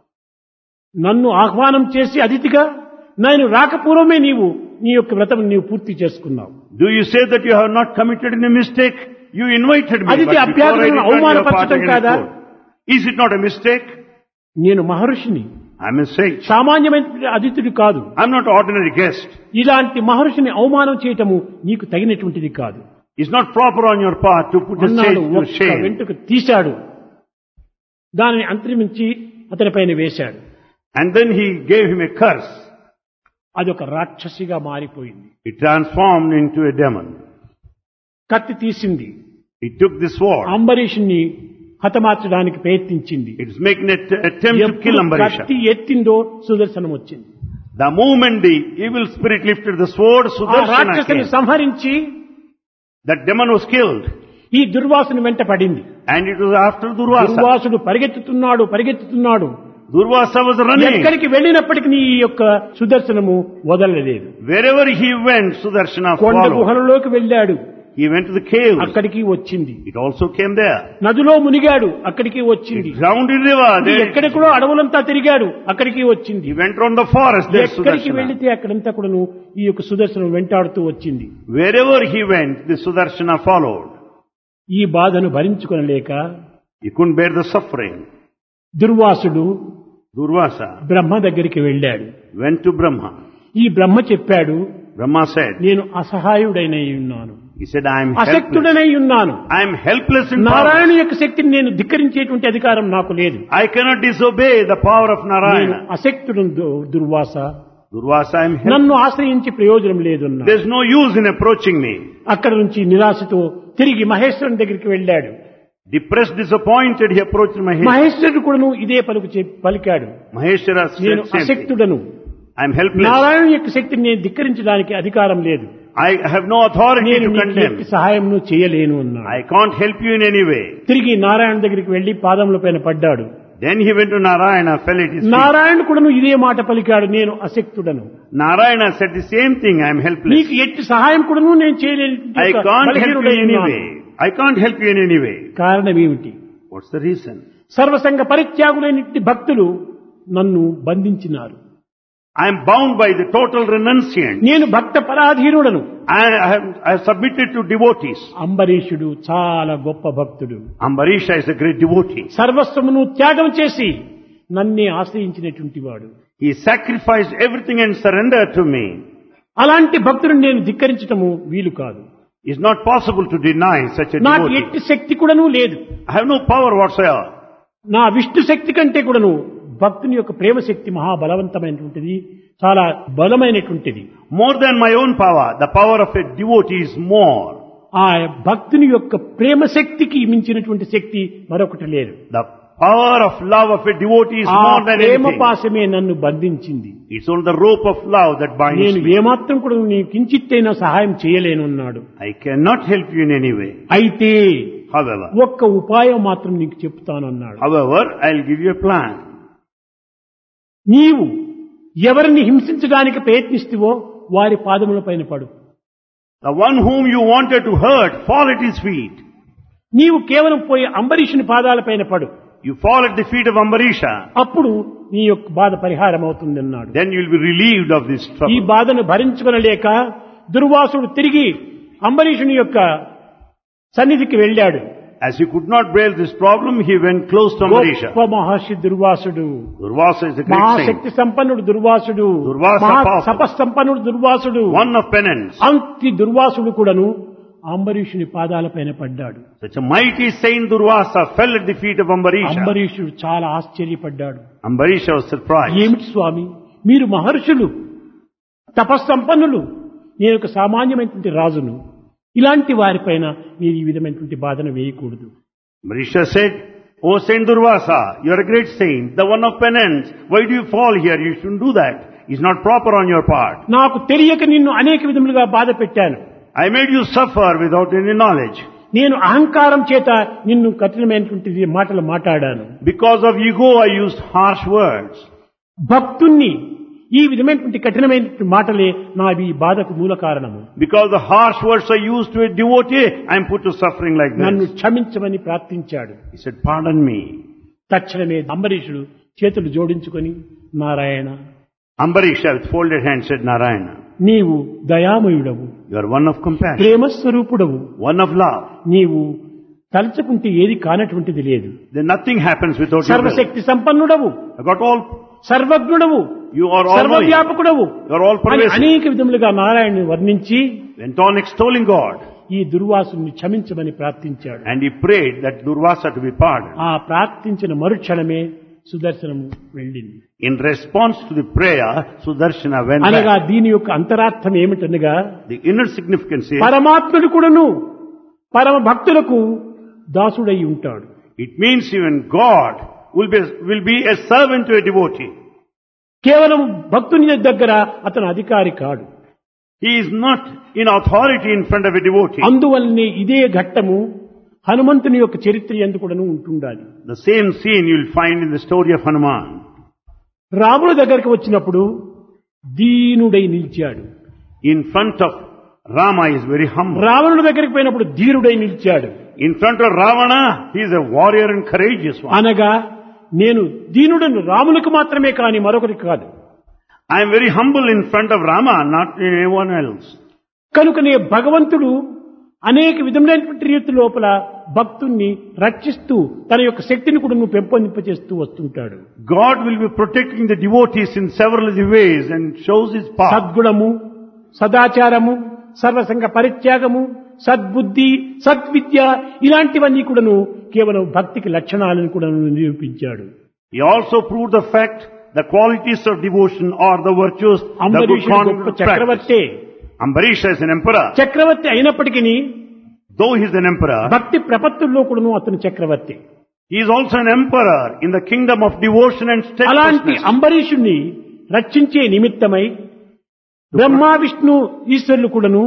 నన్ను ఆహ్వానం చేసి అతిథిగా నేను రాకపూర్వమే నీవు నీ యొక్క వ్రతం నీవు పూర్తి చేసుకున్నావు. Do you say that you have not committed any mistake? You invited me, అతిథి but before I అభ్యాగతులను returned, you are అవమానపరచడం partaking in కాదా? food. Is it not a mistake? నేను మహర్షిని, I am a sage. సామాన్యమైన అతిథుడు కాదు. I am not ordinary guest. ఇలాంటి మహర్షిని అవమానం చేయటము నీకు తగినటువంటిది కాదు It's not proper on your part to put a అన్నాడు. sage to ఒక్క shame. వెంట్రుక తీశాడు, దానిని అంతరించి అతని పైన వేశాడు. And then he gave him a curse. అదొక రాక్షసిగా మారిపోయింది. It transformed into a demon. కత్తి తీసింది, He took the sword. అంబరీషుని హతమార్చడానికి ప్రయత్నించింది. It was making an attempt to kill ఎప్పుడు Ambarisha. కత్తి ఎత్తిందో సుదర్శనం వచ్చింది. The moment the evil spirit lifted the sword, ఆ Sudarshana రాక్షసుని came. సంహరించి That demon was killed. ఈ దుర్వాసుని వెంట పడింది. And it was after Durvasa. Durvasudu పరిగెత్తుతున్నాడు పరిగెత్తుతున్నాడు Durvasa was running. ఎక్కడికి వెళ్ళినప్పటికీ ఈ యొక్క సుదర్శనము వదలలేదు. Wherever he went, Sudarshana కొండ followed. గుహలలోకి వెళ్ళాడు, He went to the cave. అక్కడికి వచ్చింది. It also came there. నదిలో మునిగాడు, అక్కడికి వచ్చింది. Drowned in river. There. ఎక్కడికో అడవులంతా తిరిగాడు, అక్కడికి వచ్చింది. He went around the forest. There, ఎక్కడికి Sudarshana. వెళితే అక్కడంతా కూడాను ఈ యొక్క సుదర్శనం వెంటాడుతూ వచ్చింది. Wherever he went, the Sudarshana followed. ఈ బాధను భరించుకొనలేక He couldn't bear the suffering. Durvasudu Durvasa బ్రహ్మ దగ్గరికి వెళ్ళాడు. went to Brahma. ఈ బ్రహ్మ చెప్పాడు, Brahma said, నేను అసహాయుడైనై ఉన్నాను, he said, I am helpless. అశక్తుడనై ఉన్నాను. I am helpless in power. Narayana యొక్క శక్తిని నేను ధిక్కరించేటువంటి అధికారం నాకు లేదు. I cannot disobey the power of నేను Narayana. అశక్తుడు Durvasa, Durvasa, I am helpless. నన్ను ఆశ్రయించి ప్రయోజనం లేదు అన్నాడు. There's no use in approaching me. అక్కడ నుంచి నిరాశతో తిరిగి మహేశ్వరుని దగ్గరికి వెళ్ళాడు. Depressed, disappointed, he approached Maheshwara. మహేశ్వరుడు కూడాను ఇదే పలుకు చె- పలికాడు, Maheshwara నేను said, same thing. అశక్తుడను, I am helpless. Narayana యొక్క శక్తిని నేను ధిక్కరించడానికి అధికారం లేదు, I have no authority నేను to నీకు condemn. ఎట్టి సహాయంను చేయలేను అన్నాడు. I can't help you in any way. తిరిగి నారాయణ దగ్గరికి వెళ్లి పాదముల పైన పడ్డాడు. Then he went to Narayana, fell at his feet. Narayana కూడాను ఇదే మాట పలికాడు, నేను అశక్తుడను, Narayana said the same thing, I am helpless. నీకు ఎట్టి సహాయం కూడాను నేను చేయలేను, I can't help you in any way. I can't help you in any way. కారణం ఏమిటి? What's the reason? సర్వసంగ పరిత్యాగులైనటువంటి భక్తులు నన్ను బంధించినారు. I am bound by the total renunciant. నేను భక్త పరాధీనుడను. I have, I have submitted to devotees. అంబరీషుడు చాలా గొప్ప భక్తుడు. Ambarisha is a great devotee. సర్వస్వమును త్యాగం చేసి నన్నే ఆశ్రయించినటువంటి వాడు. He sacrificed everything and surrendered to me. అలాంటి భక్తుడిని నేను ధిక్కరించటము వీలు కాదు. It's not possible to deny such a నాకు devotee. ఎట్టి శక్తి కూడాను లేదు. I have no power whatsoever. నా విష్ణు శక్తి కంటే కూడాను భక్తుని యొక్క ప్రేమ శక్తి మహాబలవంతమైనటువంటిది, చాలా బలమైనటువంటిది. More than my own power, the power of a devotee is more. ఆ భక్తుని యొక్క ప్రేమ శక్తికి మించినటువంటి శక్తి మరొకటి లేదు. The power of love of a devotee is ఆ more than ప్రేమ anything. పాశమే నన్ను బంధించింది. It's only the rope of love that binds నేను me. ఏమాత్రం కూడా నీ కించిత్తైనా సహాయం చేయలేను అన్నాడు. I cannot help you in any way. అయితే However, ఒక్క ఉపాయం మాత్రం నీకు చెప్తాను అన్నాడు. however, I'll give you a plan. నీవు ఎవరిని హింసించడానికి ప్రయత్నిస్తువో వారి పాదముల పైన పడు. The one whom you wanted to hurt, fall at his feet. నీవు కేవలం పోయి అంబరీషుని పాదాల పైన పడు. You fall at the feet of Ambarisha. అప్పుడు నీ యొక్క బాధ పరిహారం అవుతుంది అన్నాడు. Then you'll be relieved of this ఈ trouble. బాధను భరించుకొనలేక దుర్వాసుడు తిరిగి అంబరీషుని యొక్క సన్నిధికి వెళ్ళాడు. As he could not bear this problem, he went close to Ambarisha. గొప్ప మహర్షి దుర్వాసుడు, Durvasa is a great Mahashakti saint, సంపన్నుడు దుర్వాసుడు, దుర్వాస మహా powerful. తపస్సంపన్నుడు Durvasudu. one of penance. అంతి దుర్వాసుడు కూడాను అంబరీషుని పాదాలపైన పడ్డాడు. Such a mighty saint Durvasa fell at the feet of Ambarisha. అంబరీషుడు చాలా ఆశ్చర్యపడ్డాడు. Ambarisha was surprised. ఏమిటి స్వామి, మీరు మహర్షులు, తపస్సంపన్నులు, నేను ఒక సామాన్యమైనటువంటి రాజును, ఇలాంటి వారిపైన మీరు ఈ విధమైనటువంటి బాధను వేయకూడదు. Ambarisha said, O Saint Durvasa, you are a great saint, the one of penance. Why do you fall here? You shouldn't do that. It's not proper on your part. నాకు తెలియక నిన్ను అనేక విధములుగా బాధ పెట్టాను. I made you suffer without any knowledge. నేను అహంకారం చేత నిన్ను కఠినమైనటువంటి మాటలు మాట్లాడాను. Because of ego, I used harsh words. భక్తుణ్ణి ఈ విధమైనటువంటి కఠినమైనటువంటి మాటలే నా ఈ బాధకు మూల కారణము. Because the harsh words I used to a devotee, I am put to suffering like నన్ను this. క్షమించమని ప్రార్థించాడు. He said, pardon me. తక్షణమే అంబరీషుడు చేతులు జోడించుకొని, Narayana, Ambarisha with folded hands said, Narayana, నీవు దయామయుడవు, you are one of compassion, ప్రేమస్వరూపుడవు, one of love. నీవు తలుచుకుంటే ఏది కానటువంటిది లేదు. Then nothing happens without your will. సర్వశక్తి సంపన్నుడవు, I got all, సర్వజ్ఞుడవు, you are all knowing. సర్వవ్యాపకుడవు You are all అని pervasive. అనేక విధములుగా నారాయణుని వర్ణించి Went on extolling God. ఈ దుర్వాసుని క్షమించమని ప్రార్థించాడు. And he prayed that Durvasa to be pardoned. ఆ ప్రార్థించిన మరుక్షణమే సుదర్శనము వెళ్ళింది. In response to the prayer, Sudarshana went అనగా back. దీని యొక్క అంతరార్థం ఏమిటనగా, The inner significance is, పరమాత్ముడు కూడాను పరమ భక్తులకు దాసుడై ఉంటాడు. it means even God will be, will be a servant to a devotee. కేవలం భక్తుని దగ్గర అతను అధికారి కాడు. He is not in authority in front of a devotee. అందువల్లనే ఇదే ఘట్టము హనుమంతుని యొక్క చరిత్ర యందు కూడాను ఉంటుండాలి. The same scene you will find in the story of Hanuman. రాముడి దగ్గరికి వచ్చినప్పుడు దీనుడై నిలిచాడు. In front of Rama he is very humble. రావణుడి దగ్గరికి పోయినప్పుడు ధీరుడై నిలిచాడు. In front of Ravana he is a warrior and courageous one. అనగా నేను దీనుడను రామునికి మాత్రమే కాని మరొకరికి కాదు. I am very humble in front of Rama, not anyone else. కనుకనే భగవంతుడు అనేక విధములైనటువంటి రీతి లోపల భక్తుణ్ణి రక్షిస్తూ తన యొక్క శక్తిని కూడా నువ్వు పెంపొందింపచేస్తూ వస్తుంటాడు. God will be protecting the devotees in several of the ways and shows his power. సద్గుణము, సదాచారము, సర్వసంగ పరిత్యాగము, సద్బుద్ధి, సద్విద్య ఇలాంటివన్నీ కూడాను కేవలం భక్తికి లక్షణాలను కూడా నిరూపించాడు. He also proved the fact, the qualities of devotion or the virtues, the good అంబరీషుడు గొప్ప conduct of practice. చక్రవర్తే. Ambarisha is an emperor. చక్రవర్తి అయినప్పటికీ Though he is an emperor, భక్తి ప్రపత్తుల్లో కూడాను అతను చక్రవర్తి. he is also an emperor in the kingdom of devotion and అలాంటి steadfastness. అంబరీషుణ్ణి రక్షించే నిమిత్తమై బ్రహ్మ, విష్ణు, ఈశ్వరులు కూడాను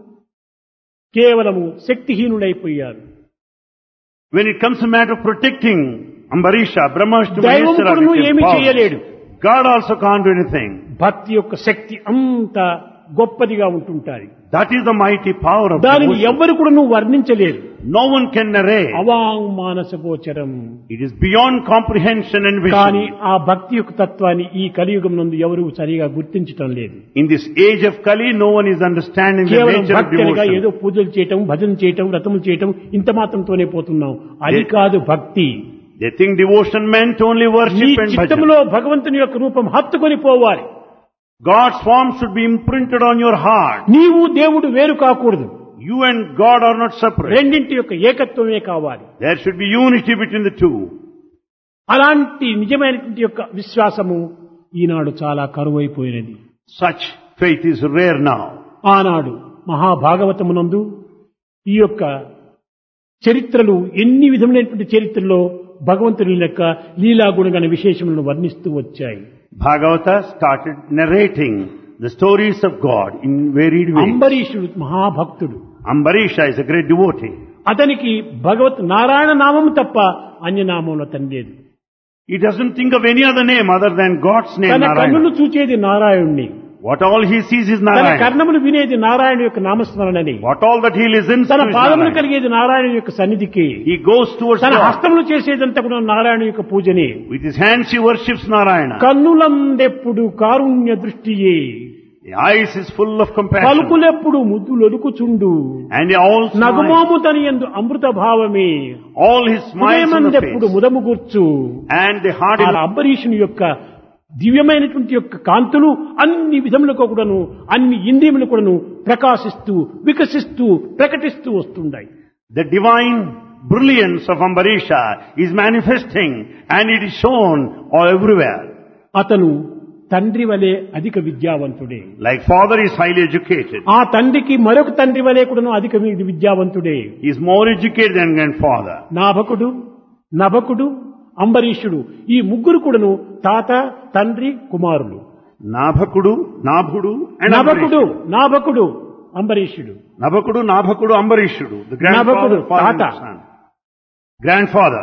కేవలము శక్తిహీనుడైపోయారు. When it comes to matter of protecting Ambarisha, Brahma, Vishnu, దైవం Maheshwara కూడాను became ఏమీ powerless. చేయలేడు. God also can't do anything. భక్తి యొక్క శక్తి అంత గొప్పదిగా ఉంటుంటారు. That is the mighty power of దానిని devotion. ఎవ్వరు కూడా నువ్వు వర్ణించలేరు. No one can narrate. అవాంగ్ మానసగోచరం. It is beyond comprehension and కానీ vision. ఆ భక్తి యొక్క తత్వాన్ని ఈ కలియుగం నందు ఎవరు సరిగా గుర్తించటం లేదు. In this age of Kali, no one is understanding the కేవలం nature of భక్తి అనగా ఏదో devotion. పూజలు చేయటం, భజన చేయటం, వ్రతములు చేయటం ఇంత మాత్రంతోనే పోతున్నాం. అది They- కాదు భక్తి. They think devotion meant only నీ worship and bhajan. చిత్తములో భగవంతుని యొక్క రూపం హత్తుకొని పోవాలి. God's form should be imprinted on your heart. నీవు దేవుడు వేరు కాకూడదు. You and God are not separate. రెండింటి యొక్క ఏకత్వమే కావాలి. There should be unity between the two. అలాంటి నిజమైనటువంటి యొక్క విశ్వాసము ఈనాడు చాలా కరువైపోయినది. Such faith is rare now. ఆనాడు మహాభాగవతమునందు ఈ యొక్క చరిత్రలు ఎన్ని విధములైనటువంటి చరిత్రలో భగవంతుని యొక్క లీలాగుణగణ విశేషములను వర్ణిస్తూ వచ్చాయి. Bhagavata started narrating the stories of God in varied ways. అంబరీషుడు మహాభక్తుడు. Ambarisha is a great devotee. అతనికి భగవత్ నారాయణ నామము తప్ప అన్యనామం అతని లేదు. He doesn't think of any other name other than God's name, తన కన్నులు Narayana. చూచేది నారాయణుణ్ణి, What all he sees is తన Narayana. కర్ణములు వినేది నారాయణ యొక్క నామస్మరణని, What all that he listens to తన is పాదములు Narayana. కలిగేది నారాయణ యొక్క సన్నిధికి, He goes towards తన God. హస్తములు చేసేదంతా కూడా నారాయణ యొక్క పూజని. With his hands he worships Narayana. కన్నులందెప్పుడు Karunya దృష్టియే The eyes is full of compassion. పలుకులెప్పుడు ముద్దులొలుకుచుండు And all smiles. నగుమోము తని యందు అమృత భావమే All his smiles on the హృదయమందెప్పుడు face. ముదము కూర్చు And the heart ఆ is అంబరీషుని యొక్క దివ్యమైనటువంటి యొక్క కాంతులు అన్ని విధములకు కూడాను అన్ని ఇంద్రియములు కూడాను ప్రకాశిస్తూ వికసిస్తూ ప్రకటిస్తూ వస్తుంటాయి. the divine brilliance of Ambarisha is manifesting and it is shown all everywhere. అతను తండ్రి వలె అధిక విద్యావంతుడే. Like father is highly educated. ఆ తండ్రికి మరొక తండ్రి వలె కూడాను అధిక వి- విద్యావంతుడే. He is more educated than grandfather. నాభకుడు నభకుడు అంబరీషుడు ఈ ముగ్గురు కూడాను తాత తండ్రి కుమారులు. Nabhakudu, Nabhudu and నభకుడు Ambarishudu. నాభకుడు అంబరీషుడు. Nabhakudu, Nabhakudu, Ambarishudu. The grandfather, Nabhakudu, father and Tata. son. Grandfather.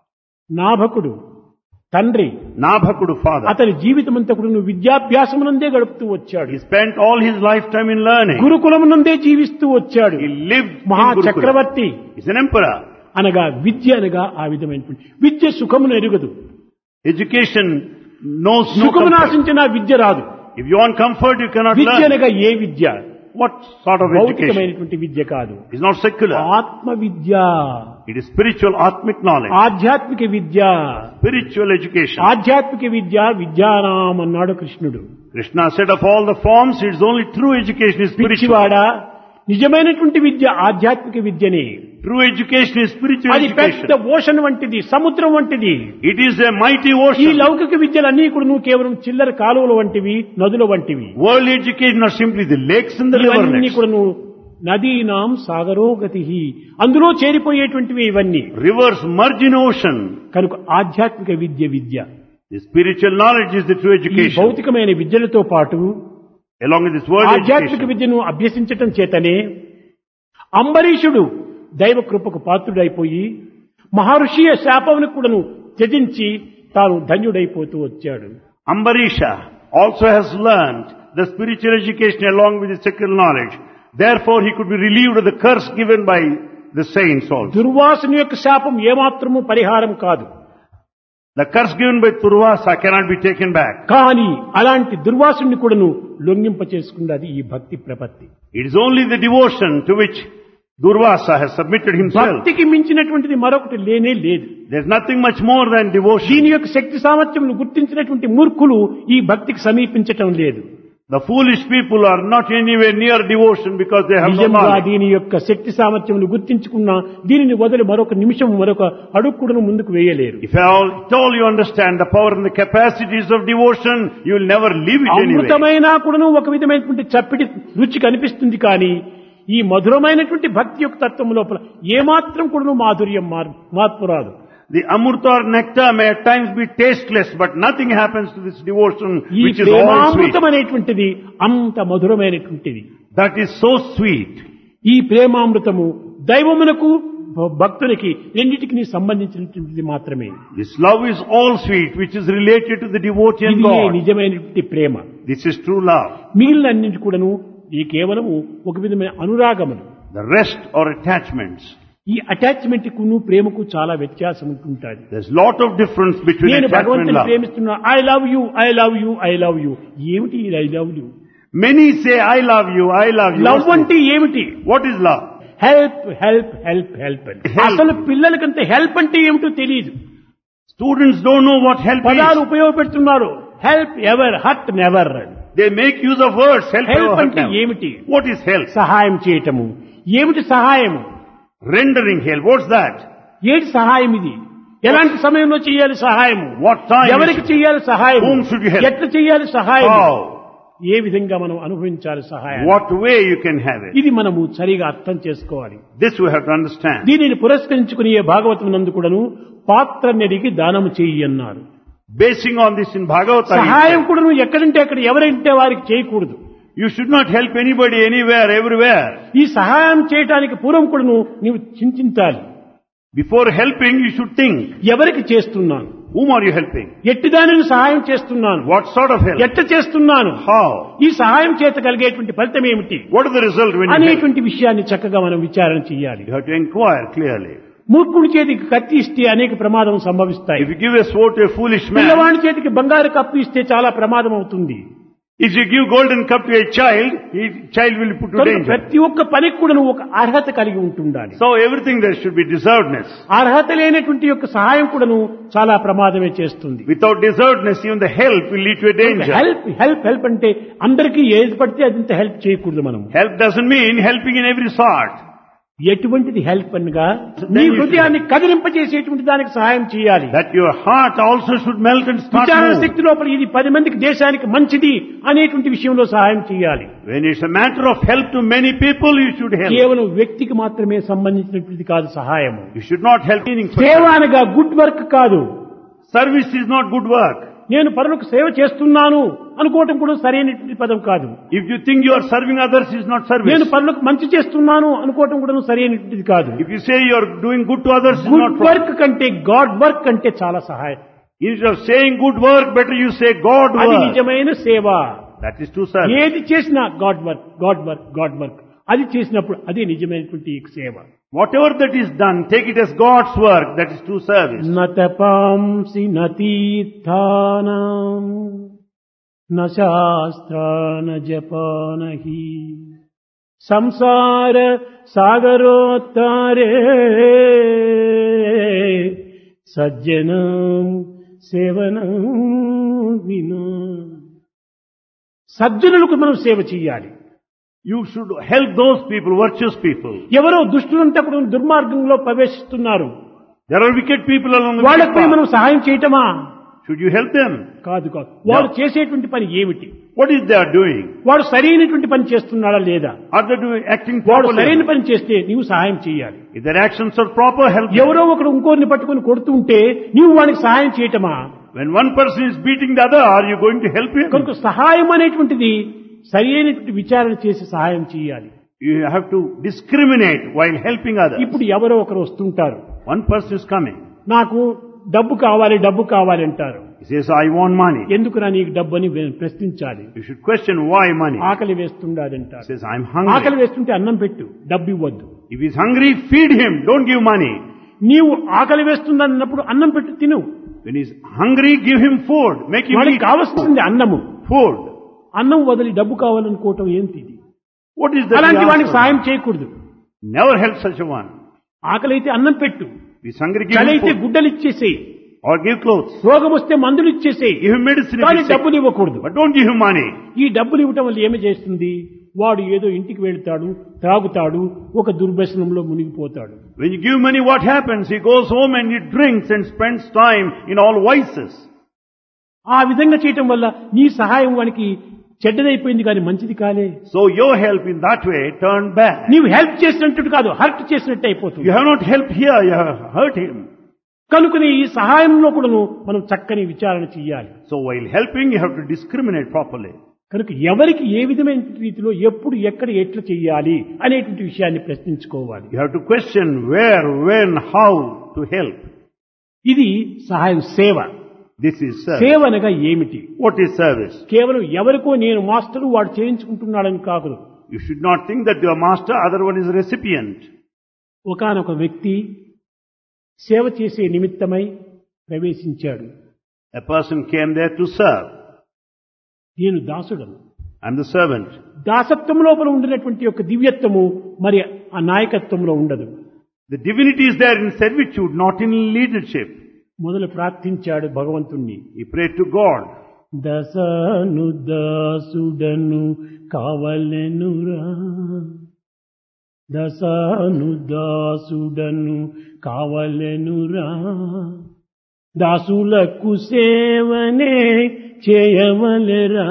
నాభకుడు తండ్రి. Nabhakudu, father. అతని జీవితమంతా కూడా విద్యాభ్యాసమునందే గడుపుతూ వచ్చాడు. He spent all his lifetime in learning. గురుకులమునందే జీవిస్తూ వచ్చాడు. He lived in మహా Gurukula. Chakravarthi He's an emperor. అనగా విద్య అనగా ఆ విధమైనటువంటి విద్య సుఖమును ఎరుగదు. Education knows no సుఖమును comfort. ఆశించిన విద్య రాదు. If you want comfort, you cannot Vidya learn. అనగా ఏ విద్య? What sort of education? భౌతికమైనటువంటి విద్య కాదు. It's not secular. ఆత్మ విద్య, It is spiritual, atmic knowledge. ఆధ్యాత్మిక విద్య. Spiritual education. ఆధ్యాత్మిక విద్య విద్యానాం అన్నాడు కృష్ణుడు. Krishna said of all the forms, it's only true education is spiritual. పిచ్చివాడా, నిజమైనటువంటి విద్య ఆధ్యాత్మిక విద్యనే. True education is spiritual అది education. పెద్ద ఓషన్ వంటిది, సముద్రం వంటిది. It is a mighty ఈ ocean. లౌకిక విద్యలన్నీ కూడా నువ్వు కేవలం చిల్లర కాలువల వంటివి, నదుల వంటివి. Worldly education are simply the lakes and the river ఇవన్నీ nets. కూడా నువ్వు నదీనాం సాగరోగతి అందులో చేరిపోయేటువంటివి ఇవన్నీ. Rivers merge in ocean. కనుక ఆధ్యాత్మిక విద్య విద్య. The spiritual knowledge is the true ఈ education. భౌతికమైన విద్యలతో పాటు Along with this worldly ఆధ్యాత్మిక education. విద్యను అభ్యసించటం చేతనే అంబరీషుడు దైవ కృపకు పాత్రుడైపోయి మహర్షి శాపమును కూడాను త్యజించి తాను ధన్యుడైపోతూ వచ్చాడు. Ambarisha also has learned the spiritual education along with the secular knowledge. Therefore, he could be relieved of the curse given by the saints also. దుర్వాసుని యొక్క శాపం ఏమాత్రము పరిహారం కాదు. The curse given by Turvasa cannot be taken back. కానీ అలాంటి దుర్వాసుని కూడాను లొంగింప చేసుకున్నది ఈ భక్తి ప్రపత్తి. It is only the devotion to which Durvasa has submitted himself. భక్తికి మించినటువంటిది మరొకటి లేనే లేదు. There's nothing much more than devotion. దీని యొక్క శక్తి సామర్థ్యమును గుర్తించినటువంటి మూర్ఖులు ఈ భక్తికి సమీపించటం లేదు. The foolish people are not anywhere near devotion because they have no నిజంగా knowledge. దీని యొక్క శక్తి సామర్థ్యమును గుర్తించుకున్నా దీనిని వదిలి మరొక నిమిషం మరొక అడుక్కుడును ముందుకు వేయలేరు. If all, at all you understand the power and the capacities of devotion, you will never leave it anyway. అమృతమైన కూడాను ఒక విధమైనటువంటి చప్పిడి రుచి కనిపిస్తుంది కానీ ఈ మధురమైనటువంటి భక్తి యొక్క తత్వం లోపల ఏమాత్రం కూడాను మాధుర్యం మార్- మార్పు రాదు. The amrita or nectar may at times be tasteless, but nothing happens to this devotion ఈ which is all sweet. ప్రేమామృతం అనేటువంటిది అంత మధురమైనటువంటిది. That is so sweet. ఈ ప్రేమామృతము దైవమునకు భ- భక్తునికి రెండింటికి సంబంధించినటువంటిది మాత్రమే. This love is all sweet, which is related to the devotee and ఇది God. నిజమైనటువంటి ప్రేమ. This is true love. మిగిలినన్నింటి కూడాను ఈ కేవలము ఒక విధమైన అనురాగములు. The rest are attachments. ఈ అటాచ్మెంట్ కును ప్రేమకు చాలా వ్యత్యాసం ఉంటుంటుంది. There's lot of difference between నేను attachment and భగవంతుని love. ప్రేమిస్తున్నా, I love you I love you I love you. ఏమిటి I love you? Many say, I love you, I love you. Love అంటే ఏమిటి? What is love? Help help help help అని. Help. అసలు పిల్లలకంటే help అంటే ఏమిటో తెలియదు. Students don't know what help పదాలు is. ఉపయోగపెడుతున్నారు. Help ever hurt never. They make use of words. Help, help never hurt అంటే them. ఏమిటి? What is help? సహాయం చేయటము. ఏమిటి సహాయము? Rendering help. What's that? ఏది సహాయం ఇది? ఎలాంటి సమయంలో చేయాలి సహాయము? What time? ఎవరికి చేయాలి సహాయం? Whom should you help? ఎట్లా చేయాలి సహాయం? How? ఏ విధంగా మనం అనుభవించాలి సహాయం? What way you can have it? ఇది మనము సరిగా అర్థం చేసుకోవాలి. This we have to understand. దీనిని పురస్కరించుకుని భాగవతం నందు కూడాను పాత్ర నెడిగి దానము చెయ్యి అన్నారు. Basing on this in Bhagavata, he సహాయం said, కూడా నువ్వు ఎక్కడంటే అక్కడ ఎవరంటే వారికి చేయకూడదు. you should not help anybody anywhere, everywhere. ఈ సహాయం చేయటానికి పూర్వం కూడా నువ్వు నీవు చింతించాలి. Before helping, you should think, ఎవరికి చేస్తున్నాను? whom are you helping? ఎట్టి దానిని సహాయం చేస్తున్నాను? What sort of help? ఎట్ట చేస్తున్నాను? How? ఈ సహాయం చేత కలిగేటువంటి ఫలితం ఏమిటి What is the result when you help? అనేటువంటి విషయాన్ని చక్కగా మనం విచారణ చేయాలి. You have to inquire clearly. మూర్ఖుడి చేతికి కత్తి ఇస్తే అనేక ప్రమాదం సంభవిస్తాయి. If you give a sword to a foolish man, పిల్లవాడి చేతికి బంగారు కప్పు ఇస్తే చాలా ప్రమాదం అవుతుంది. If you give golden cup to a child, the child will be put to కనుక danger. ప్రతి ఒక్క పనికి కూడా నువ్వు ఒక అర్హత కలిగి ఉంటుండాలి. So everything there should be deservedness. అర్హత లేనటువంటి యొక్క సహాయం కూడాను చాలా ప్రమాదమే చేస్తుంది. Without deservedness, even the help will lead to a danger. Help help help అంటే అందరికీ ఏది పడితే అదంతా హెల్ప్ చేయకూడదు మనం. Help doesn't mean helping in every sort. ఎటువంటిది హెల్ప్ అనగా నీ హృదయాన్ని కదిలింపజేసేటువంటి దానికి సహాయం చేయాలి. That your heart also should melt and start విచారణ move. శక్తి లోపల ఇది పది మందికి దేశానికి మంచిది అనేటువంటి విషయంలో సహాయం చేయాలి. When it's a matter of help to many people, you should help. కేవలం వ్యక్తికి మాత్రమే సంబంధించినటువంటిది కాదు సహాయము. You should not help meaning for సేవ అనగా గుడ్ వర్క్ కాదు. service is not good work. నేను పరులకు సేవ చేస్తున్నాను అనుకోవటం కూడా సరైనటువంటి పదం కాదు. If you think you are serving others, is not service. నేను పరులకు మంచి చేస్తున్నాను అనుకోవటం కూడా సరైనటువంటిది కాదు. If you say you are doing good to others, is not good proper. Work కంటే గాడ్ వర్క్ అంటే చాలా సహాయం. Instead of saying good work, better you say God అది work. నిజమైన సేవ. That is true service. ఏది చేసినా God work God work God work అది చేసినప్పుడు అదే నిజమైనటువంటి సేవ. Whatever that is done, take it as God's work. That is true service. నతపాంసి నతీర్థానాం న శాస్త్రాన జపానహి సంసార సాగరోత్తారే సజ్జనం సేవనం వినా. సజ్జనులకు మనం సేవ చేయాలి. You should help those people, virtuous people. ఎవరో దుష్టులంతా కూడా దుర్మార్గంలో ప్రవేశిస్తున్నారు. There are wicked people along the వాళ్ళపై path. మనం సహాయం చేయటమా? Should you help them? కాదు కాదు. వాడు చేసేటువంటి పని ఏమిటి? What is they are doing? వాడు సరైనటువంటి పని చేస్తున్నాడా లేదా? Are they doing acting వాడు properly? సరైన పని చేస్తే నీవు సహాయం చేయాలి. If their actions are proper, help them. ఎవరో ఒకడు ఇంకోరిని పట్టుకుని కొడుతూ ఉంటే నీవు వానికి సహాయం చేయటమా? When one person is beating the other, are you going to help him? కనుక సహాయం అనేటువంటిది సరైనటువంటి విచారణ చేసి సహాయం చేయాలి. You have to discriminate while helping others. ఇప్పుడు ఎవరో ఒకరు వస్తుంటారు. One person is coming. నాకు డబ్బు కావాలి డబ్బు కావాలి అంటారు. He says, I want money. ఎందుకురా నీకు డబ్బు అని ప్రశ్నించాలి. You should question why money. ఆకలి వేస్తుండాదంటారు. He says, I'm ఆకలి hungry. వేస్తుంటే అన్నం పెట్టు, డబ్బు ఇవ్వద్దు. If he's hungry, feed him. Don't give money. నీవు ఆకలి వేస్తుందన్నప్పుడు అన్నం పెట్టు తిను. When he's hungry, give him food. Make him వాడికి eat కావలసింది అన్నము. food. అన్నం వదిలి డబ్బు కావాలనుకోవటం ఏంటిది? What is that? అలాంటి we ask వాడికి for? సాయం చేయకూడదు. Never help such a one. ఆకలి అయితే అన్నం పెట్టు, If he's hungry, give చలి him అయితే food. గుడ్డలు ఇచ్చేసేయి, Or give clothes. రోగం వస్తే మందులు ఇచ్చేసేయి, Give him medicine if కానీ he's sick. డబ్బులు ఇవ్వకూడదు. But don't give him money. ఈ డబ్బులు ఇవ్వటం వల్ల ఏమి చేస్తుంది? వాడు ఏదో ఇంటికి వెళ్తాడు, త్రాగుతాడు, ఒక దుర్వ్యసనంలో మునిగిపోతాడు. When you give money, what happens? He goes home and he drinks and spends time in all vices. ఆ విధంగా చేయటం వల్ల నీ సహాయం వానికి చెడ్డదైపోయింది కానీ మంచిది కాలే. So your help in that way turned bad. నీవు హెల్ప్ చేసినట్టు కాదు, హర్ట్ చేసినట్టు You అయిపోతుంది. have not helped here, you have hurt him. కనుకని ఈ సహాయంలో కూడాను మనం చక్కని విచారణ చేయాలి. So while helping, you have to discriminate properly. కనుక ఎవరికి ఏ విధమైన రీతిలో ఎప్పుడు ఎక్కడ ఎట్లా చేయాలి అనేటువంటి విషయాన్ని ప్రశ్నించుకోవాలి. You have to question where, when, how to help. ఇది సహాయం సేవ. This is service. సేవ అనగా ఏమిటి? What is service? కేవలం ఎవరికో నేను మాస్టరు వాడు చేయించుకుంటున్నాడని కాదు. You should not think that you are master, other one is a recipient. ఒకానొక వ్యక్తి సేవ చేసే నిమిత్తమై ప్రవేశించాడు. A person came there to serve. నేను దాసుడను. I'm the servant. దాసత్వం లోపల ఉండినటువంటి యొక్క దివ్యత్వము మరి ఆ నాయకత్వంలో ఉండదు. The divinity is there in servitude, not in leadership. మొదలు ప్రార్థించాడు భగవంతుణ్ణి. He prayed to God. దసను దాసుడను కావలెనురా, దసను దాసుడను కావలెనురా, దాసులకు సేవనే చేయవలెరా,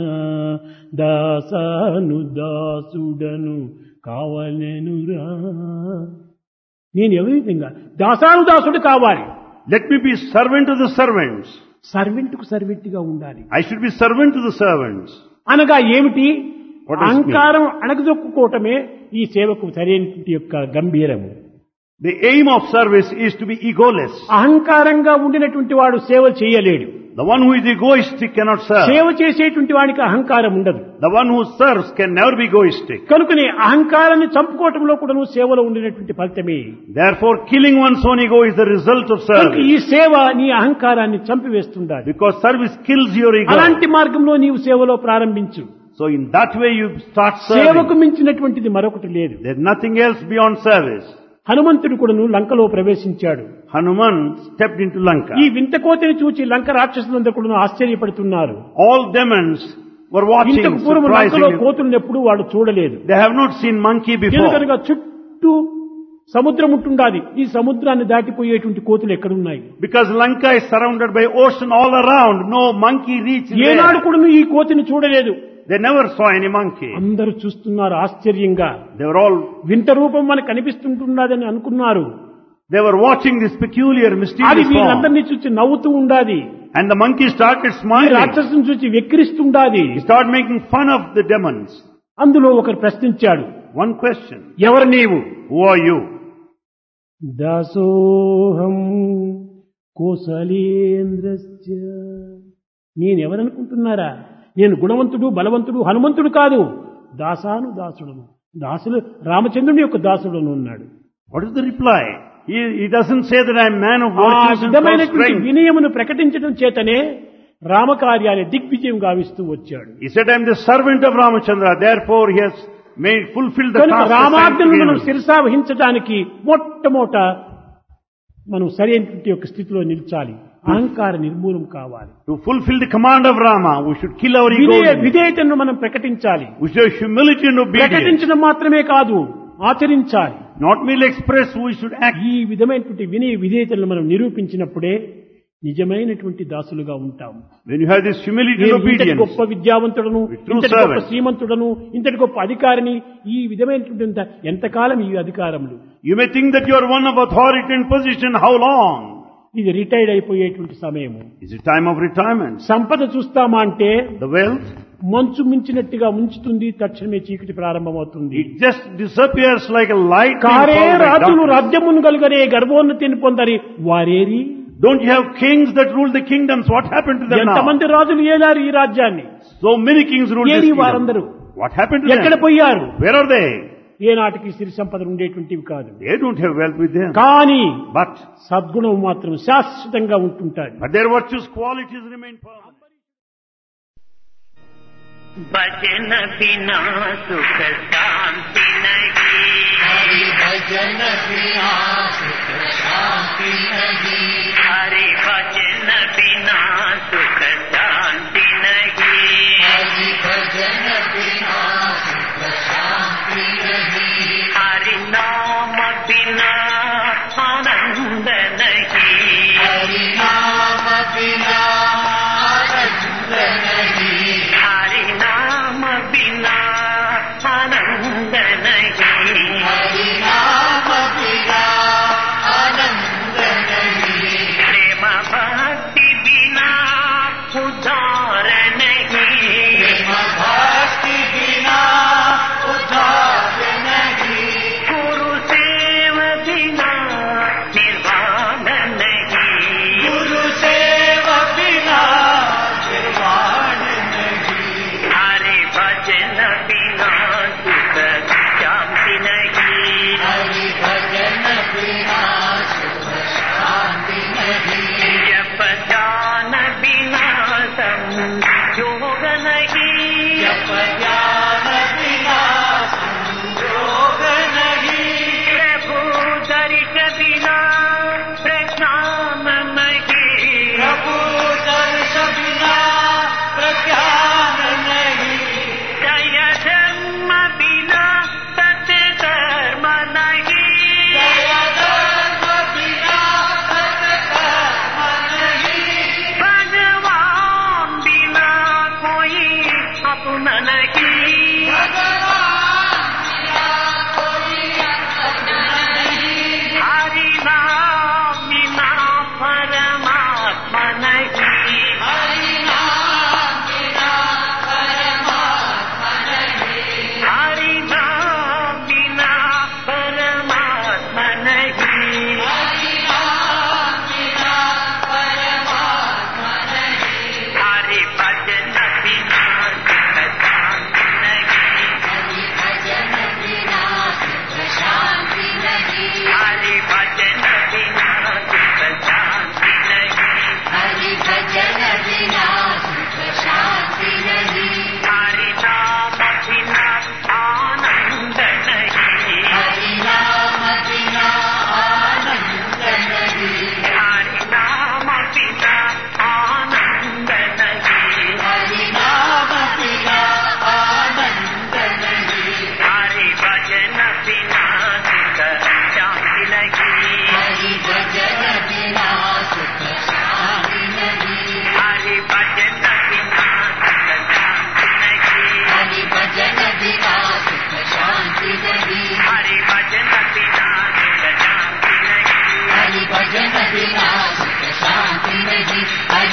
దాసను దాసుడను కావలెనురా. నేను ఎవరి విధంగా దాసాను దాసుడు కావాలి. Let me be servant to the servants. సర్వెంట్కు సర్వెంట్గా ఉండాలి. I should be servant to the servants. అనగా ఏమిటి? What does it mean? అహంకారం అణగదొక్కుకోవటమే ఈ సేవకు సరైనటువంటి యొక్క గంభీరము. The aim of service is to be egoless. అహంకారంగా ఉండినటువంటి వాడు సేవ చేయలేడు. The one who is egoistic cannot serve. సేవ చేసేటువంటి వానికి అహంకారం ఉండదు. The one who serves can never be egoistic. కనుకనే అహంకారాన్ని చంపుకోవటంలో కూడా నువ్వు సేవలో ఉండినటువంటి ఫలితమే. Therefore, killing one's own ego is the result of కనుక service. ఈ సేవ నీ అహంకారాన్ని చంపివేస్తుండాలి. Because service kills your ego. అలాంటి మార్గంలో నీవు సేవలో ప్రారంభించు. So in that way you start సేవకు serving. మించినటువంటిది మరొకటి లేదు. There's nothing else beyond service. హనుమంతుడు కూడాను లంకలో ప్రవేశించాడు. Hanuman stepped into Lanka. ఈ వింత కోతిని చూచి లంక రాక్షసులందరూ కూడా ఆశ్చర్యపడుతున్నారు. All demons were watching ఇంతకు పూర్వం లంకలో surprisingly. కోతులను ఎప్పుడు వాడు చూడలేదు. They have not seen monkey before. ఎందుకనగా చుట్టూ సముద్రం ఉంటుండాలి. ఈ సముద్రాన్ని దాటిపోయేటువంటి కోతులు ఎక్కడున్నాయి? Because Lanka is surrounded by ocean all around. No monkey reached ఏనాడు there. కూడా ఈ కోతిని చూడలేదు. They never saw any monkey. అందరూ చూస్తున్నారు ఆశ్చర్యంగా. They were all, వింత రూపం మనకు కనిపిస్తుంటున్నదని అనుకున్నారు. they were watching this peculiar అది mysterious form. వీళ్ళందరినీ చూసి నవ్వుతూ ఉండాది. And the monkey started ఈ smiling. రాక్షసుని చూసి వెక్కిరిస్తుండాది. He started making fun of the demons. అందులో ఒకరు ప్రశ్నించాడు, One question. ఎవరు నీవు? Who are you? దాసోహం కోసలేంద్రస్య. నేనెవరనుకుంటున్నారా? నేను గుణవంతుడు బలవంతుడు హనుమంతుడు కాదు, దాసాను దాసుడను. దాసులు రామచంద్రుని యొక్క దాసుడను అన్నాడు. What is the reply? He, he doesn't say that I am man of ఆ virtues and false విధమైనటువంటి strength. వినయమును ప్రకటించడం చేతనే రామకార్యాన్ని దిగ్విజయం గావిస్తూ వచ్చాడు. He said, I am the servant of Ramachandra. Therefore, he has made fulfilled the కనుక task assigned to రామాజ్ఞను మనం him. శిరసా వహించడానికి మొట్టమొదట మనం సరైనటువంటి యొక్క స్థితిలో నిల్చాలి. అహంకార నిర్మూలం కావాలి. To fulfill the command of Rama, we should kill our ego. వినయ విధేయతను మనం ప్రకటించాలి. We should have humility and obedience. ప్రకటించడం మాత్రమే కాదు, ఆచరించాలి. Not merely express, we should act. ఈ విధమైనటువంటి వినయ విధేయతలను మనం నిరూపించినప్పుడే నిజమైనటువంటి దాసులుగా ఉంటాం. When you have this humility and నేను ఇంతటి obedience, గొప్ప విద్యావంతుడను, true ఇంతటి గొప్ప servant. శ్రీమంతుడను, ఇంతటి గొప్ప అధికారిని, ఈ విధమైనటువంటి ఎంతకాలం ఈ అధికారములు? you may think that you are one of authority and position. How long? ఇది రిటైర్డ్ అయిపోయేటువంటి సమయము. Is it time of retirement? సంపద చూస్తామా అంటే The wealth, మంచు మించినట్టుగా ముంచుతుంది, తక్షణమే చీకటి ప్రారంభమవుతుంది. it just disappears like a light. కారే రాజులు రాజ్యమును గలుగనే గర్భోన్నతిని పొందరి వారేరి. Don't you have kings that rule the kingdoms? What happened to them now? ఎంతమంది రాజులు ఏలారు ఈ రాజ్యాన్ని? So many kings rule this eri kingdom. వారందరూ What happened to ఎక్కడ them? పోయారు? Where are they? ఏనాటికి సిరి సంపదలు ఉండేటువంటివి కాదు. They don't have wealth with them. కానీ But, సద్గుణం మాత్రం శాశ్వతంగా ఉంటుంటాయి. but their virtues, qualities remain permanent. भजन बिना सुख शांति नहीं, हरि भजन बिना सुख शांति नहीं, हरि भजन बिना सुख शांति नहीं, हरि भजन बिना सुख शांति नहीं, हरि नाम बिना आनंद नहीं, हरि नाम बिना आनंद नहीं, हरि नाम बिना आनंद नहीं, हरि नाम बिना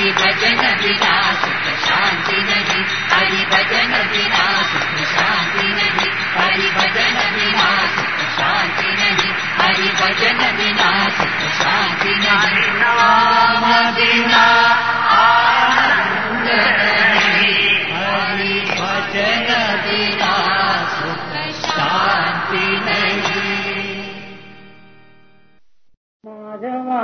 हरि भजन बिना सुख शांति नहीं, हरि भजन बिना सुख शांति नहीं, हरि भजन बिना सुख शांति नहीं, हरि भजन बिना सुख शांति नहीं। नाम बिना आनंद नहीं, हरि भजन बिना सुख शांति नहीं। माधवा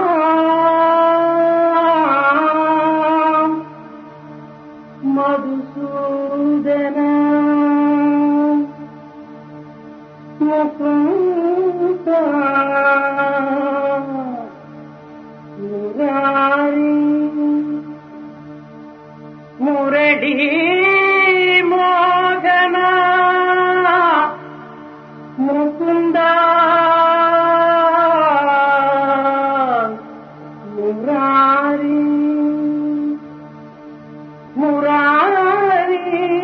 मधुसूदन मुकुंद मुरारी मुरली मोहन मुकुंद मुरारी मुरारी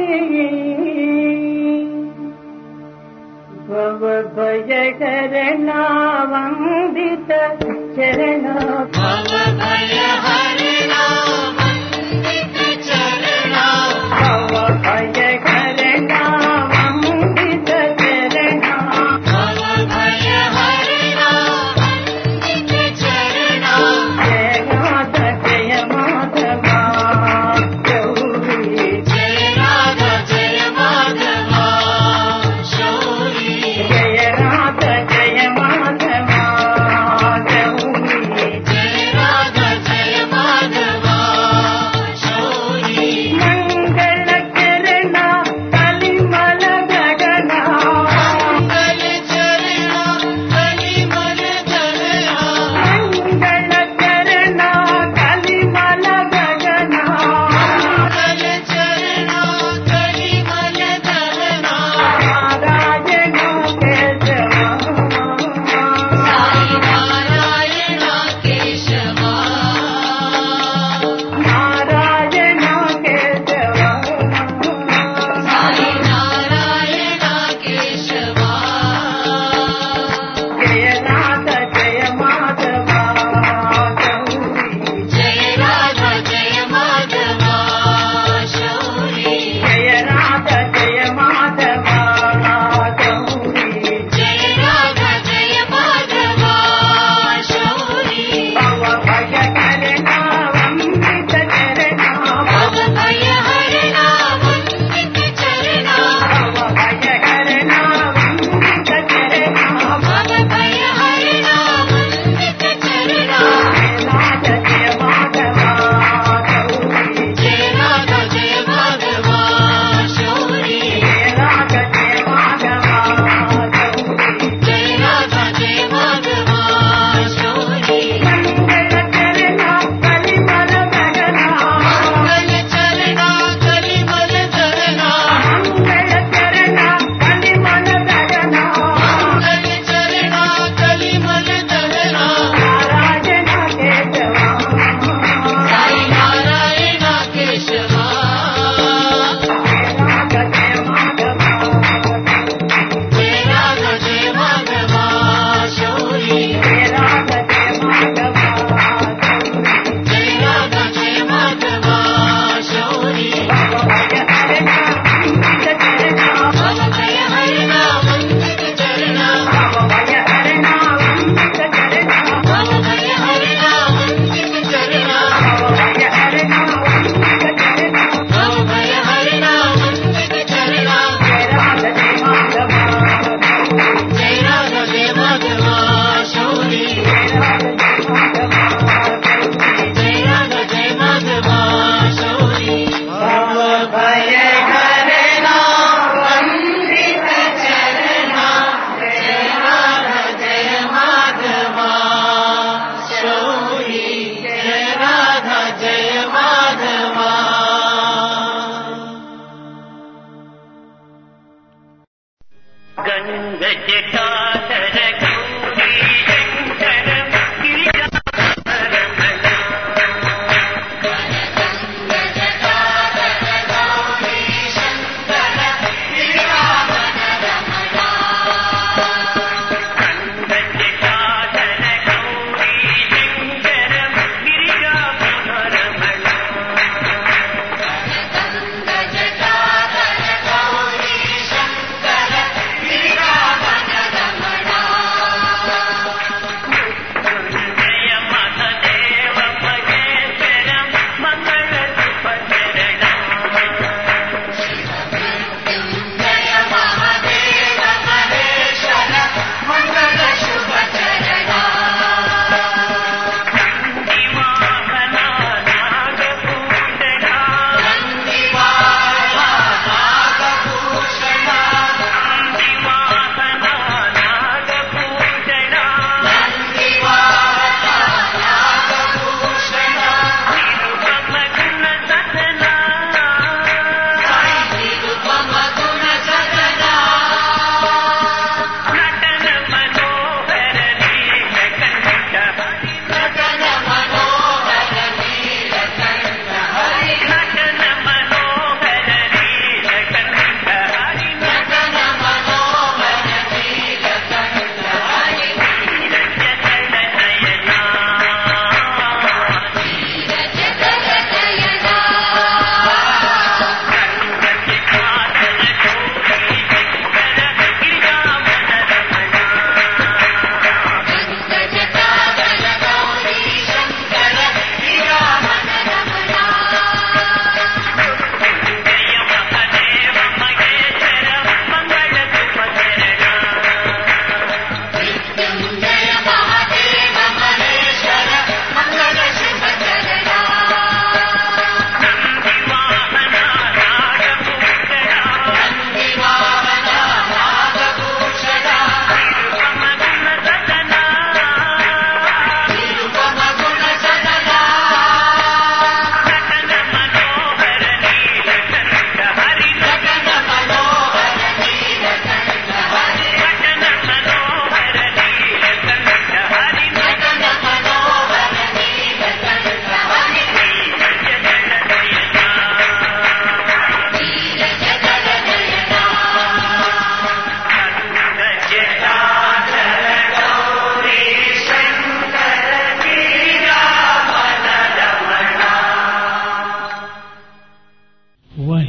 भव भयहरणा वंदित चरण, भव भयहरणा वंदित चरण, भव भयहरणा वंदित चरण, भव भयहरणा वंदित चरण। जय राधा जय माधवा शौरी, जय राधा जय माधवा शौरी, जय राधा जय माधवा शौरी, जय राधा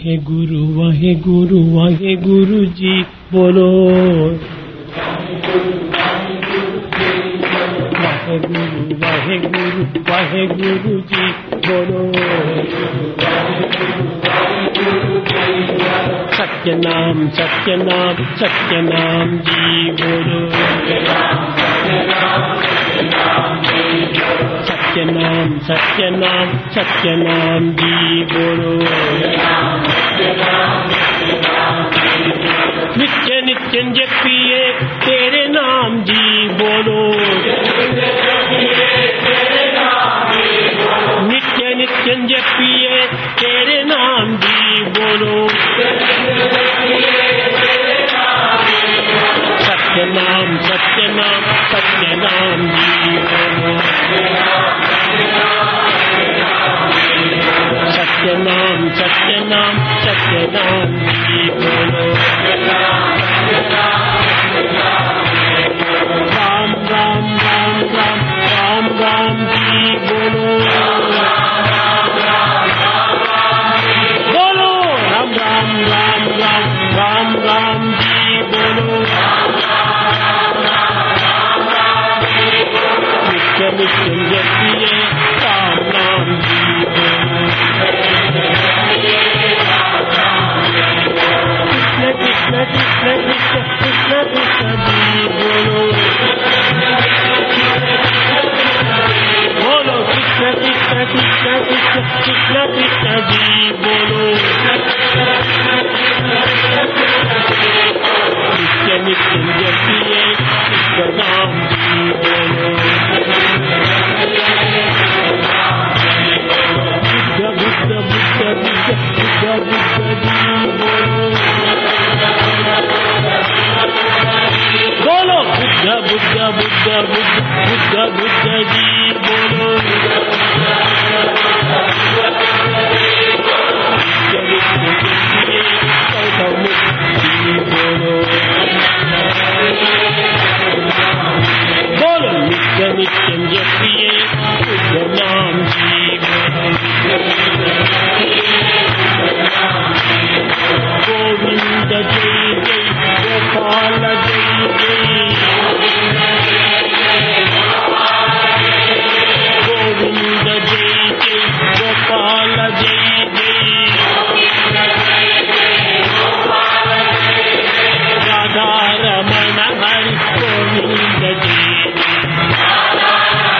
वाहे गुरु वाहे गुरु वाहे गुरु जी बोलो वाहे गुरु वाहे गुरु वाहे गुरु जी बोलो सत्य नाम सत्य नाम सत्य नाम जी बोलो सत्य नाम सत्य नाम सत्य नाम जी बोलो नित्य नित्य जपिए तेरे नाम जी बोलो नित्य नित्य जपिए तेरे नाम जी बोलो सत्य नाम सत्य नाम सत्य नाम जी बोलो सत्य नाम सत्य नाम सत्य नाम जी बोलो राम राम राम राम राम राम जी बोलो बोलो राम राम राम राम राम राम जी बोलो नित्य नित्य जपिए राम नाम जी बोलो कृष्ण कृष्ण कृष्ण कृष्ण कृष्ण जी बोलो बोलो कृष्ण कृष्ण कृष्ण कृष्ण कृष्ण कृष्ण जी बोलो नित्य नित्य जपिए कृष्ण नाम जी बोलो बुद्ध बुद्ध बुद्ध बुद्ध बुद्ध बुद्ध जी बोलो बोलो बुद्ध बुद्ध बुद्ध बुद्ध बुद्ध बुद्ध जी बोलो बोलो नित्य नित्य जपिए बुद्ध नाम जी गोविंद जय जय गोपाल जय जय गोविंद जय जय गोपाल जय जय राधा रमण हरि गोविंद जय जय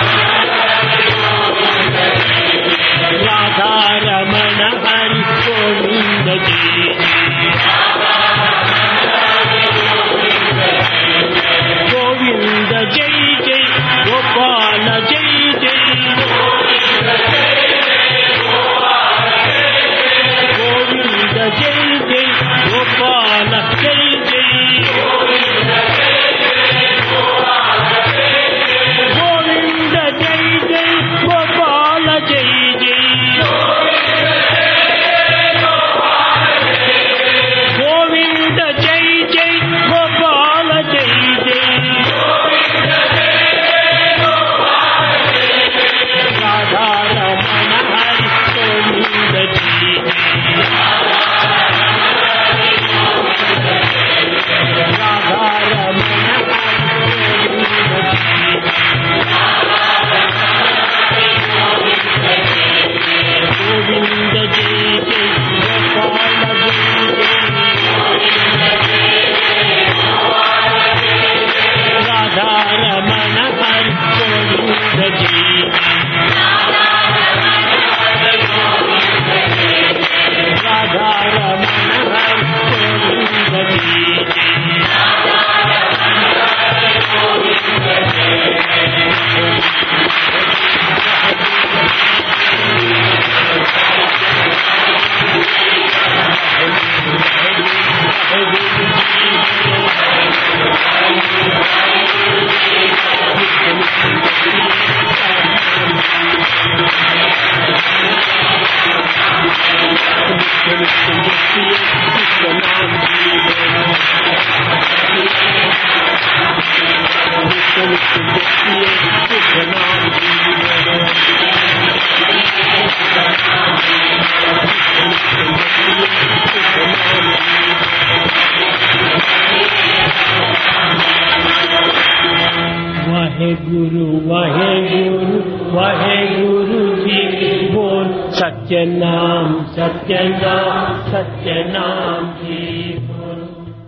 वाहे गुरु जी की बोल सत्य नाम सत्य नाम सत्य नाम की बोल.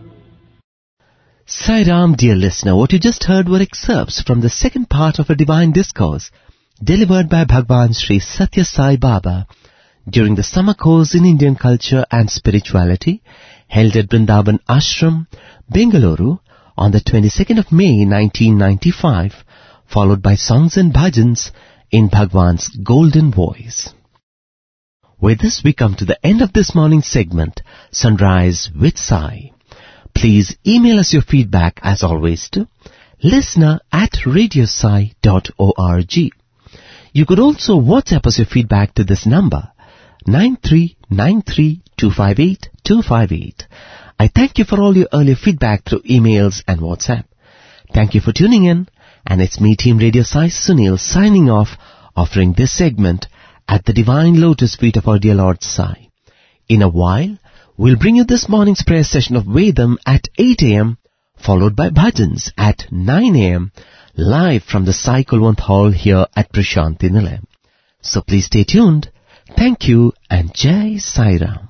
Sai Ram, dear listener, what you just heard were excerpts from the second part of a divine discourse delivered by Bhagwan Sri Satya Sai Baba during the summer course in Indian culture and spirituality held at Vrindavan Ashram, Bengaluru on the twenty-second of May nineteen ninety-five, followed by songs and bhajans in Bhagwan's golden voice. With this we come to the end of this morning's segment, Sunrise with Sai. Please email us your feedback as always to listener at radiosai dot org. You could also WhatsApp us your feedback to this number nine three nine three two five eight two five eight. I thank you for all your earlier feedback through emails and WhatsApp. Thank you for tuning in, and it's me, Team Radio Sai Sunil, signing off, offering this segment at the Divine Lotus feet of our dear Lord Sai. In a while, we'll bring you this morning's prayer session of Vedam at eight a.m., followed by bhajans at nine a.m., live from the Sai Kulwant Hall here at Prashanti Nilayam. So please stay tuned. Thank you and Jai Sai Ram.